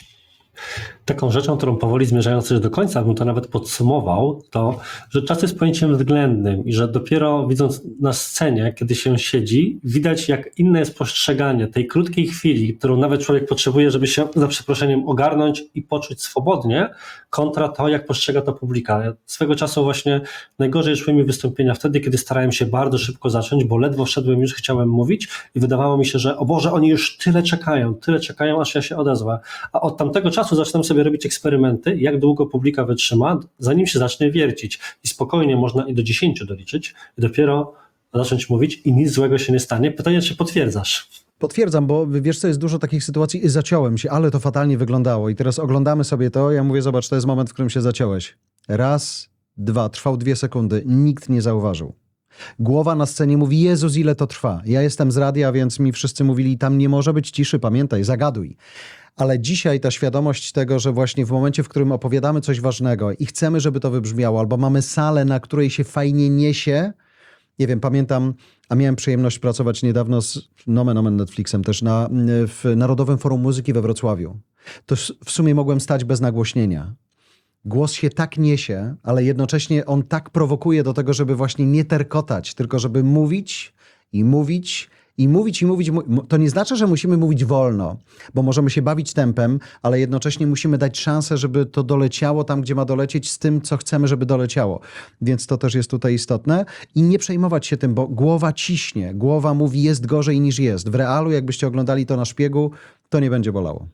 Taką rzeczą, którą powoli zmierzając już do końca, bym to nawet podsumował, to, że czas jest pojęciem względnym i że dopiero widząc na scenie, kiedy się siedzi, widać jak inne jest postrzeganie tej krótkiej chwili, którą nawet człowiek potrzebuje, żeby się za przeproszeniem ogarnąć i poczuć swobodnie, kontra to, jak postrzega to publika. Ja swego czasu właśnie najgorzej szły mi wystąpienia wtedy, kiedy starałem się bardzo szybko zacząć, bo ledwo wszedłem, już chciałem mówić i wydawało mi się, że o Boże, oni już tyle czekają, tyle czekają, aż ja się odezwę. A od tamtego czasu zaczynam sobie robić eksperymenty, jak długo publika wytrzyma, zanim się zacznie wiercić. I spokojnie można i do dziesięciu doliczyć i dopiero zacząć mówić i nic złego się nie stanie. Pytanie, czy potwierdzasz? Potwierdzam, bo wiesz co, jest dużo takich sytuacji i zaciąłem się, ale to fatalnie wyglądało i teraz oglądamy sobie to, ja mówię, zobacz, to jest moment, w którym się zaciąłeś. Raz, dwa, trwał dwie sekundy, nikt nie zauważył. Głowa na scenie mówi, Jezus, ile to trwa. Ja jestem z radia, więc mi wszyscy mówili, tam nie może być ciszy, pamiętaj, zagaduj. Ale dzisiaj ta świadomość tego, że właśnie w momencie, w którym opowiadamy coś ważnego i chcemy, żeby to wybrzmiało, albo mamy salę, na której się fajnie niesie, nie wiem, pamiętam, a miałem przyjemność pracować niedawno z nomen omen Netflixem też na, w Narodowym Forum Muzyki we Wrocławiu. To w sumie mogłem stać bez nagłośnienia. Głos się tak niesie, ale jednocześnie on tak prowokuje do tego, żeby właśnie nie terkotać, tylko żeby mówić i mówić i mówić i mówić. To nie znaczy, że musimy mówić wolno, bo możemy się bawić tempem, ale jednocześnie musimy dać szansę, żeby to doleciało tam, gdzie ma dolecieć, z tym, co chcemy, żeby doleciało. Więc to też jest tutaj istotne. I nie przejmować się tym, bo głowa ciśnie. Głowa mówi, jest gorzej niż jest. W realu, jakbyście oglądali to na szpiegu, to nie będzie bolało.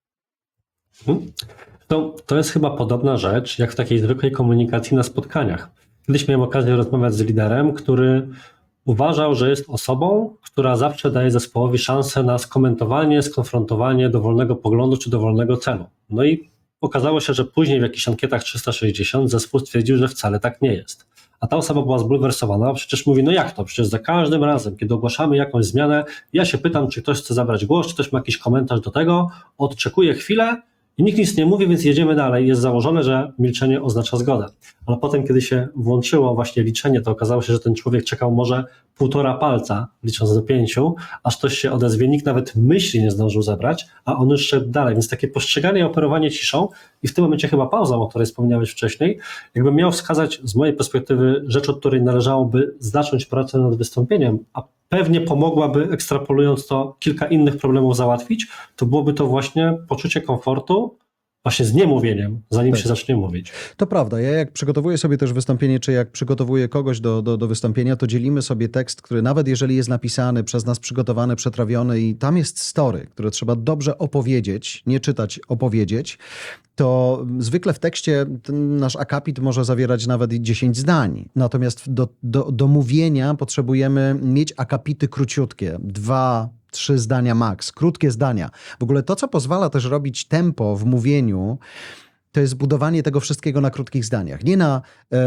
Hmm. To, to jest chyba podobna rzecz, jak w takiej zwykłej komunikacji na spotkaniach. Kiedyś miałem okazję rozmawiać z liderem, który uważał, że jest osobą, która zawsze daje zespołowi szansę na skomentowanie, skonfrontowanie dowolnego poglądu czy dowolnego celu. No i okazało się, że później w jakichś ankietach trzysta sześćdziesiąt zespół stwierdził, że wcale tak nie jest. A ta osoba była zbulwersowana, a przecież mówi, no jak to? Przecież za każdym razem, kiedy ogłaszamy jakąś zmianę, ja się pytam, czy ktoś chce zabrać głos, czy ktoś ma jakiś komentarz do tego, odczekuję chwilę, i nikt nic nie mówi, więc jedziemy dalej. Jest założone, że milczenie oznacza zgodę. Ale potem, kiedy się włączyło właśnie liczenie, to okazało się, że ten człowiek czekał może półtora palca, licząc do pięciu, aż ktoś się odezwie. Nikt nawet myśli nie zdążył zebrać, a on już szedł dalej. Więc takie postrzeganie i operowanie ciszą i w tym momencie chyba pauzą, o której wspomniałeś wcześniej, jakbym miał wskazać z mojej perspektywy rzecz, od której należałoby zacząć pracę nad wystąpieniem, a pewnie pomogłaby, ekstrapolując to, kilka innych problemów załatwić, to byłoby to właśnie poczucie komfortu właśnie z niemówieniem, zanim Tak. się zacznie mówić. To prawda. Ja jak przygotowuję sobie też wystąpienie, czy jak przygotowuję kogoś do, do, do wystąpienia, to dzielimy sobie tekst, który nawet jeżeli jest napisany, przez nas przygotowany, przetrawiony i tam jest story, które trzeba dobrze opowiedzieć, nie czytać, opowiedzieć, to zwykle w tekście ten nasz akapit może zawierać nawet dziesięć zdań. Natomiast do, do, do mówienia potrzebujemy mieć akapity króciutkie, dwa, trzy zdania max, krótkie zdania. W ogóle to, co pozwala też robić tempo w mówieniu, to jest budowanie tego wszystkiego na krótkich zdaniach. Nie na,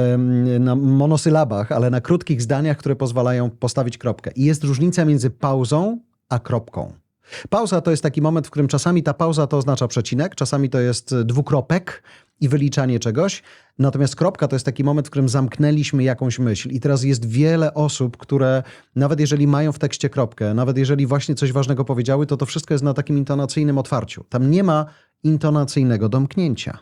na monosylabach, ale na krótkich zdaniach, które pozwalają postawić kropkę. I jest różnica między pauzą a kropką. Pauza to jest taki moment, w którym czasami ta pauza to oznacza przecinek, czasami to jest dwukropek i wyliczanie czegoś. Natomiast kropka to jest taki moment, w którym zamknęliśmy jakąś myśl. I teraz jest wiele osób, które nawet jeżeli mają w tekście kropkę, nawet jeżeli właśnie coś ważnego powiedziały, to to wszystko jest na takim intonacyjnym otwarciu. Tam nie ma intonacyjnego domknięcia.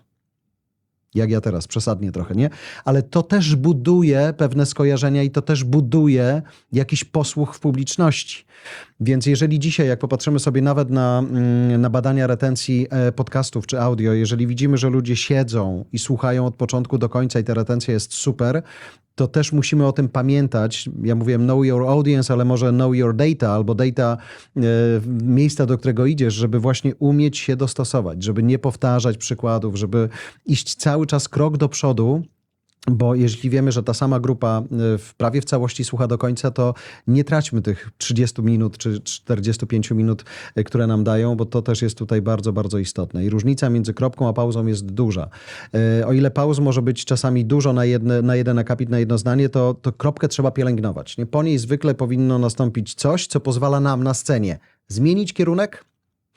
Jak ja teraz, przesadnie trochę, nie? Ale to też buduje pewne skojarzenia i to też buduje jakiś posłuch w publiczności. Więc jeżeli dzisiaj, jak popatrzymy sobie nawet na, na badania retencji podcastów czy audio, jeżeli widzimy, że ludzie siedzą i słuchają od początku do końca i ta retencja jest super, to też musimy o tym pamiętać. Ja mówiłem know your audience, ale może know your data albo data e, miejsca, do którego idziesz, żeby właśnie umieć się dostosować, żeby nie powtarzać przykładów, żeby iść cały czas krok do przodu. Bo jeśli wiemy, że ta sama grupa w prawie w całości słucha do końca, to nie traćmy tych trzydziestu minut czy czterdziestu pięciu minut, które nam dają, bo to też jest tutaj bardzo, bardzo istotne. I różnica między kropką a pauzą jest duża. O ile pauz może być czasami dużo na, jedne, na jeden akapit, na jedno zdanie, to, to kropkę trzeba pielęgnować. Nie? Po niej zwykle powinno nastąpić coś, co pozwala nam na scenie zmienić kierunek,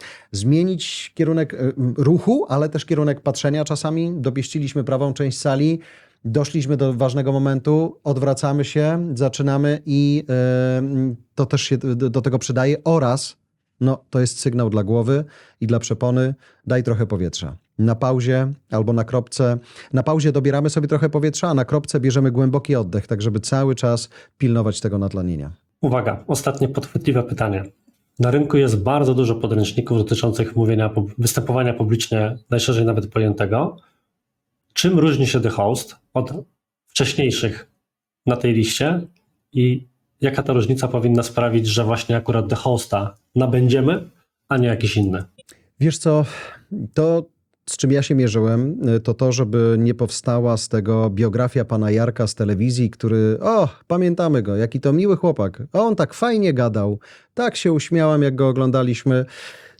zmienić kierunek ruchu, ale też kierunek patrzenia czasami. Dopieściliśmy prawą część sali, doszliśmy do ważnego momentu, odwracamy się, zaczynamy i yy, to też się do, do tego przydaje oraz no, to jest sygnał dla głowy i dla przepony, daj trochę powietrza. Na pauzie albo na kropce, na pauzie dobieramy sobie trochę powietrza, a na kropce bierzemy głęboki oddech, tak żeby cały czas pilnować tego natlenienia. Uwaga, ostatnie podchwytliwe pytanie. Na rynku jest bardzo dużo podręczników dotyczących mówienia, występowania publicznie, najszerzej nawet pojętego. Czym różni się The Host od wcześniejszych na tej liście i jaka ta różnica powinna sprawić, że właśnie akurat The Hosta nabędziemy, a nie jakiś inny? Wiesz co, to z czym ja się mierzyłem, to to, żeby nie powstała z tego biografia pana Jarka z telewizji, który, o, pamiętamy go, jaki to miły chłopak, on tak fajnie gadał, tak się uśmiałam, jak go oglądaliśmy.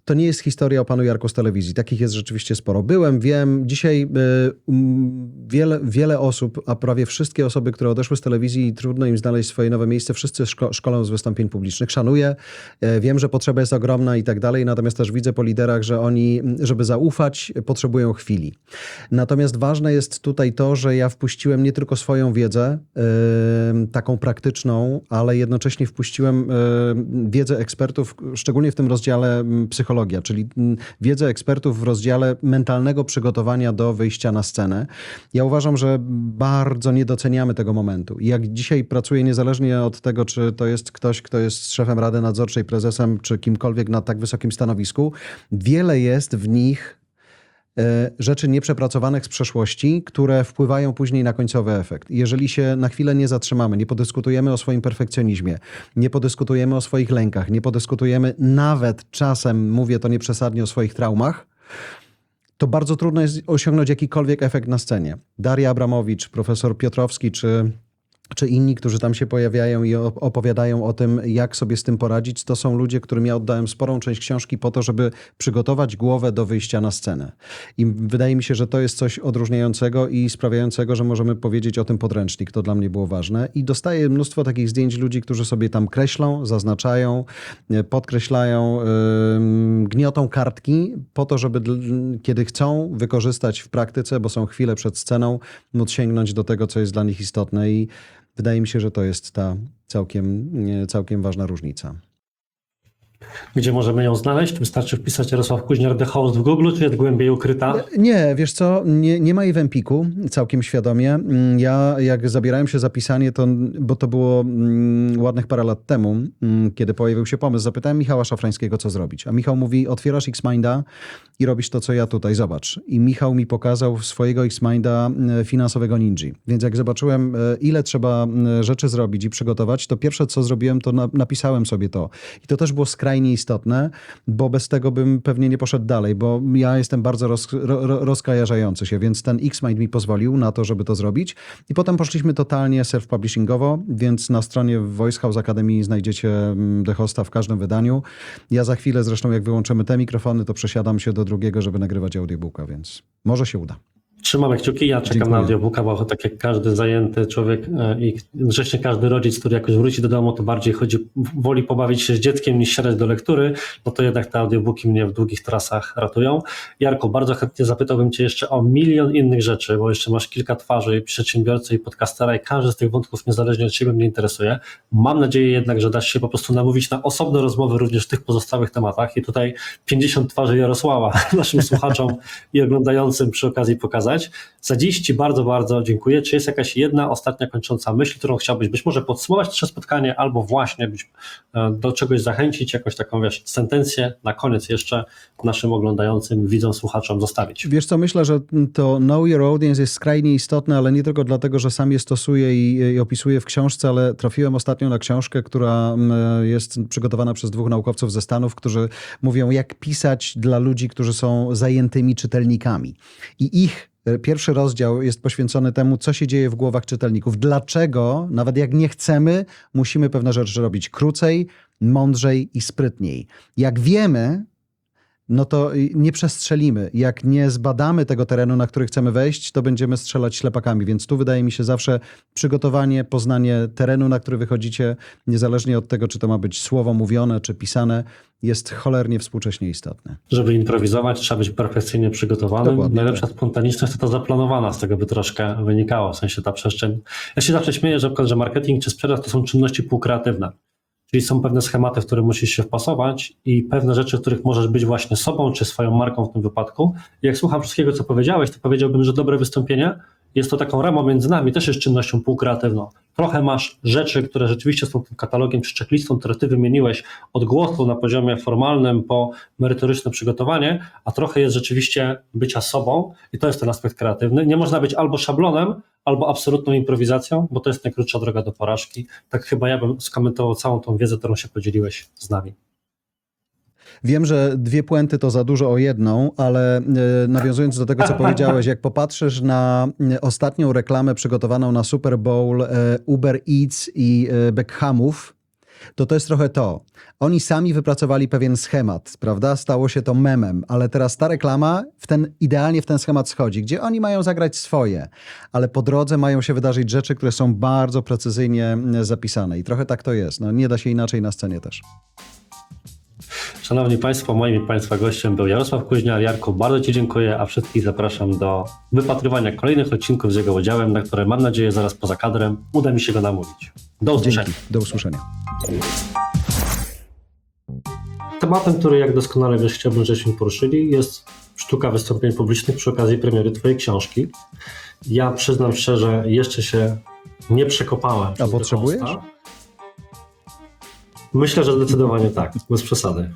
to nie jest historia o panu Jarku z telewizji. Takich jest rzeczywiście sporo. Byłem, wiem, dzisiaj y, um, wiele, wiele osób, a prawie wszystkie osoby, które odeszły z telewizji i trudno im znaleźć swoje nowe miejsce, wszyscy szko szkolą z wystąpień publicznych. Szanuję, y, wiem, że potrzeba jest ogromna i tak dalej, natomiast też widzę po liderach, że oni, żeby zaufać, potrzebują chwili. Natomiast ważne jest tutaj to, że ja wpuściłem nie tylko swoją wiedzę, y, taką praktyczną, ale jednocześnie wpuściłem y, wiedzę ekspertów, szczególnie w tym rozdziale psychologia, czyli wiedzę ekspertów w rozdziale mentalnego przygotowania do wyjścia na scenę. Ja uważam, że bardzo nie doceniamy tego momentu. Jak dzisiaj pracuję, niezależnie od tego, czy to jest ktoś, kto jest szefem Rady Nadzorczej, prezesem, czy kimkolwiek na tak wysokim stanowisku, wiele jest w nich rzeczy nieprzepracowanych z przeszłości, które wpływają później na końcowy efekt. Jeżeli się na chwilę nie zatrzymamy, nie podyskutujemy o swoim perfekcjonizmie, nie podyskutujemy o swoich lękach, nie podyskutujemy nawet czasem, mówię to nieprzesadnie, o swoich traumach, to bardzo trudno jest osiągnąć jakikolwiek efekt na scenie. Daria Abramowicz, profesor Piotrowski, czy czy inni, którzy tam się pojawiają i opowiadają o tym, jak sobie z tym poradzić, to są ludzie, którym ja oddałem sporą część książki po to, żeby przygotować głowę do wyjścia na scenę. I wydaje mi się, że to jest coś odróżniającego i sprawiającego, że możemy powiedzieć o tym podręcznik. To dla mnie było ważne. I dostaję mnóstwo takich zdjęć ludzi, którzy sobie tam kreślą, zaznaczają, podkreślają, yy, gniotą kartki po to, żeby kiedy chcą wykorzystać w praktyce, bo są chwile przed sceną, móc sięgnąć do tego, co jest dla nich istotne. I wydaje mi się, że to jest ta całkiem, całkiem ważna różnica. Gdzie możemy ją znaleźć? Wystarczy wpisać Jarosław Kuźniar The Host w Google, czy jest głębiej ukryta? Nie, wiesz co, nie, nie ma jej w Empiku, całkiem świadomie. Ja jak zabierałem się za pisanie, to, bo to było mm, ładnych parę lat temu, mm, kiedy pojawił się pomysł, zapytałem Michała Szafrańskiego, co zrobić. A Michał mówi, otwierasz X-Minda i robisz to, co ja tutaj, zobacz. I Michał mi pokazał swojego X-Minda finansowego Ninja. Więc jak zobaczyłem, ile trzeba rzeczy zrobić i przygotować, to pierwsze, co zrobiłem, to na, napisałem sobie to. I to też było skrajnie istotne, bo bez tego bym pewnie nie poszedł dalej, bo ja jestem bardzo roz, ro, rozkojarzający się, więc ten X-Mind mi pozwolił na to, żeby to zrobić. I potem poszliśmy totalnie self-publishingowo, więc na stronie Voice House Academy znajdziecie The Hosta w każdym wydaniu. Ja za chwilę zresztą, jak wyłączymy te mikrofony, to przesiadam się do drugiego, żeby nagrywać audiobooka, więc może się uda. Trzymamy kciuki, ja czekam Dziękuję. na audiobooka, bo tak jak każdy zajęty człowiek i zresztą każdy rodzic, który jakoś wróci do domu, to bardziej chodzi, woli pobawić się z dzieckiem niż siadać do lektury, no to jednak te audiobooki mnie w długich trasach ratują. Jarku, bardzo chętnie zapytałbym Cię jeszcze o milion innych rzeczy, bo jeszcze masz kilka twarzy, i przedsiębiorcy, i podcastera, i każdy z tych wątków niezależnie od siebie mnie interesuje. Mam nadzieję jednak, że dasz się po prostu namówić na osobne rozmowy również w tych pozostałych tematach i tutaj pięćdziesiąt twarzy Jarosława naszym słuchaczom i oglądającym przy okazji pokazać. Za dziś Ci bardzo, bardzo dziękuję. Czy jest jakaś jedna ostatnia kończąca myśl, którą chciałbyś być może podsumować nasze spotkanie, albo właśnie być, do czegoś zachęcić, jakąś taką, wiesz, sentencję na koniec jeszcze naszym oglądającym, widzom, słuchaczom zostawić? Wiesz co, myślę, że to Know Your Audience jest skrajnie istotne, ale nie tylko dlatego, że sam je stosuję i, i opisuję w książce, ale trafiłem ostatnio na książkę, która jest przygotowana przez dwóch naukowców ze Stanów, którzy mówią, jak pisać dla ludzi, którzy są zajętymi czytelnikami. I ich pierwszy rozdział jest poświęcony temu, co się dzieje w głowach czytelników. Dlaczego, nawet jak nie chcemy, musimy pewne rzeczy robić krócej, mądrzej i sprytniej. Jak wiemy, no to nie przestrzelimy. Jak nie zbadamy tego terenu, na który chcemy wejść, to będziemy strzelać ślepakami. Więc tu wydaje mi się zawsze przygotowanie, poznanie terenu, na który wychodzicie, niezależnie od tego, czy to ma być słowo mówione, czy pisane, jest cholernie współcześnie istotne. Żeby improwizować, trzeba być perfekcyjnie przygotowanym. Dokładnie, Najlepsza tak. spontaniczność to ta zaplanowana, z tego by troszkę wynikało, w sensie ta przestrzeń. Ja się zawsze śmieję, że, że marketing czy sprzedaż to są czynności półkreatywne. Czyli są pewne schematy, w które musisz się wpasować i pewne rzeczy, w których możesz być właśnie sobą, czy swoją marką w tym wypadku. I jak słucham wszystkiego, co powiedziałeś, to powiedziałbym, że dobre wystąpienie jest to taką ramą między nami, też jest czynnością półkreatywną. Trochę masz rzeczy, które rzeczywiście są tym katalogiem czy checklistą, które ty wymieniłeś od głosu na poziomie formalnym po merytoryczne przygotowanie, a trochę jest rzeczywiście bycia sobą i to jest ten aspekt kreatywny. Nie można być albo szablonem, albo absolutną improwizacją, bo to jest najkrótsza droga do porażki. Tak chyba ja bym skomentował całą tą wiedzę, którą się podzieliłeś z nami. Wiem, że dwie puenty to za dużo o jedną, ale nawiązując do tego, co powiedziałeś, jak popatrzysz na ostatnią reklamę przygotowaną na Super Bowl Uber Eats i Beckhamów, To to jest trochę to. Oni sami wypracowali pewien schemat, prawda? Stało się to memem, ale teraz ta reklama w ten, idealnie w ten schemat schodzi, gdzie oni mają zagrać swoje, ale po drodze mają się wydarzyć rzeczy, które są bardzo precyzyjnie zapisane i trochę tak to jest. No, nie da się inaczej na scenie też. Szanowni Państwo, moim i Państwa gościem był Jarosław Kuźniar. Jarku, bardzo Ci dziękuję, a wszystkich zapraszam do wypatrywania kolejnych odcinków z jego udziałem, na które mam nadzieję zaraz poza kadrem uda mi się go namówić. Do usłyszenia. Dzięki. Do usłyszenia. Tematem, który jak doskonale wiesz, chciałbym, żebyśmy poruszyli, jest sztuka wystąpień publicznych przy okazji premiery Twojej książki. Ja przyznam szczerze, jeszcze się nie przekopałem. A potrzebujesz? Myślę, że zdecydowanie tak, bez przesady.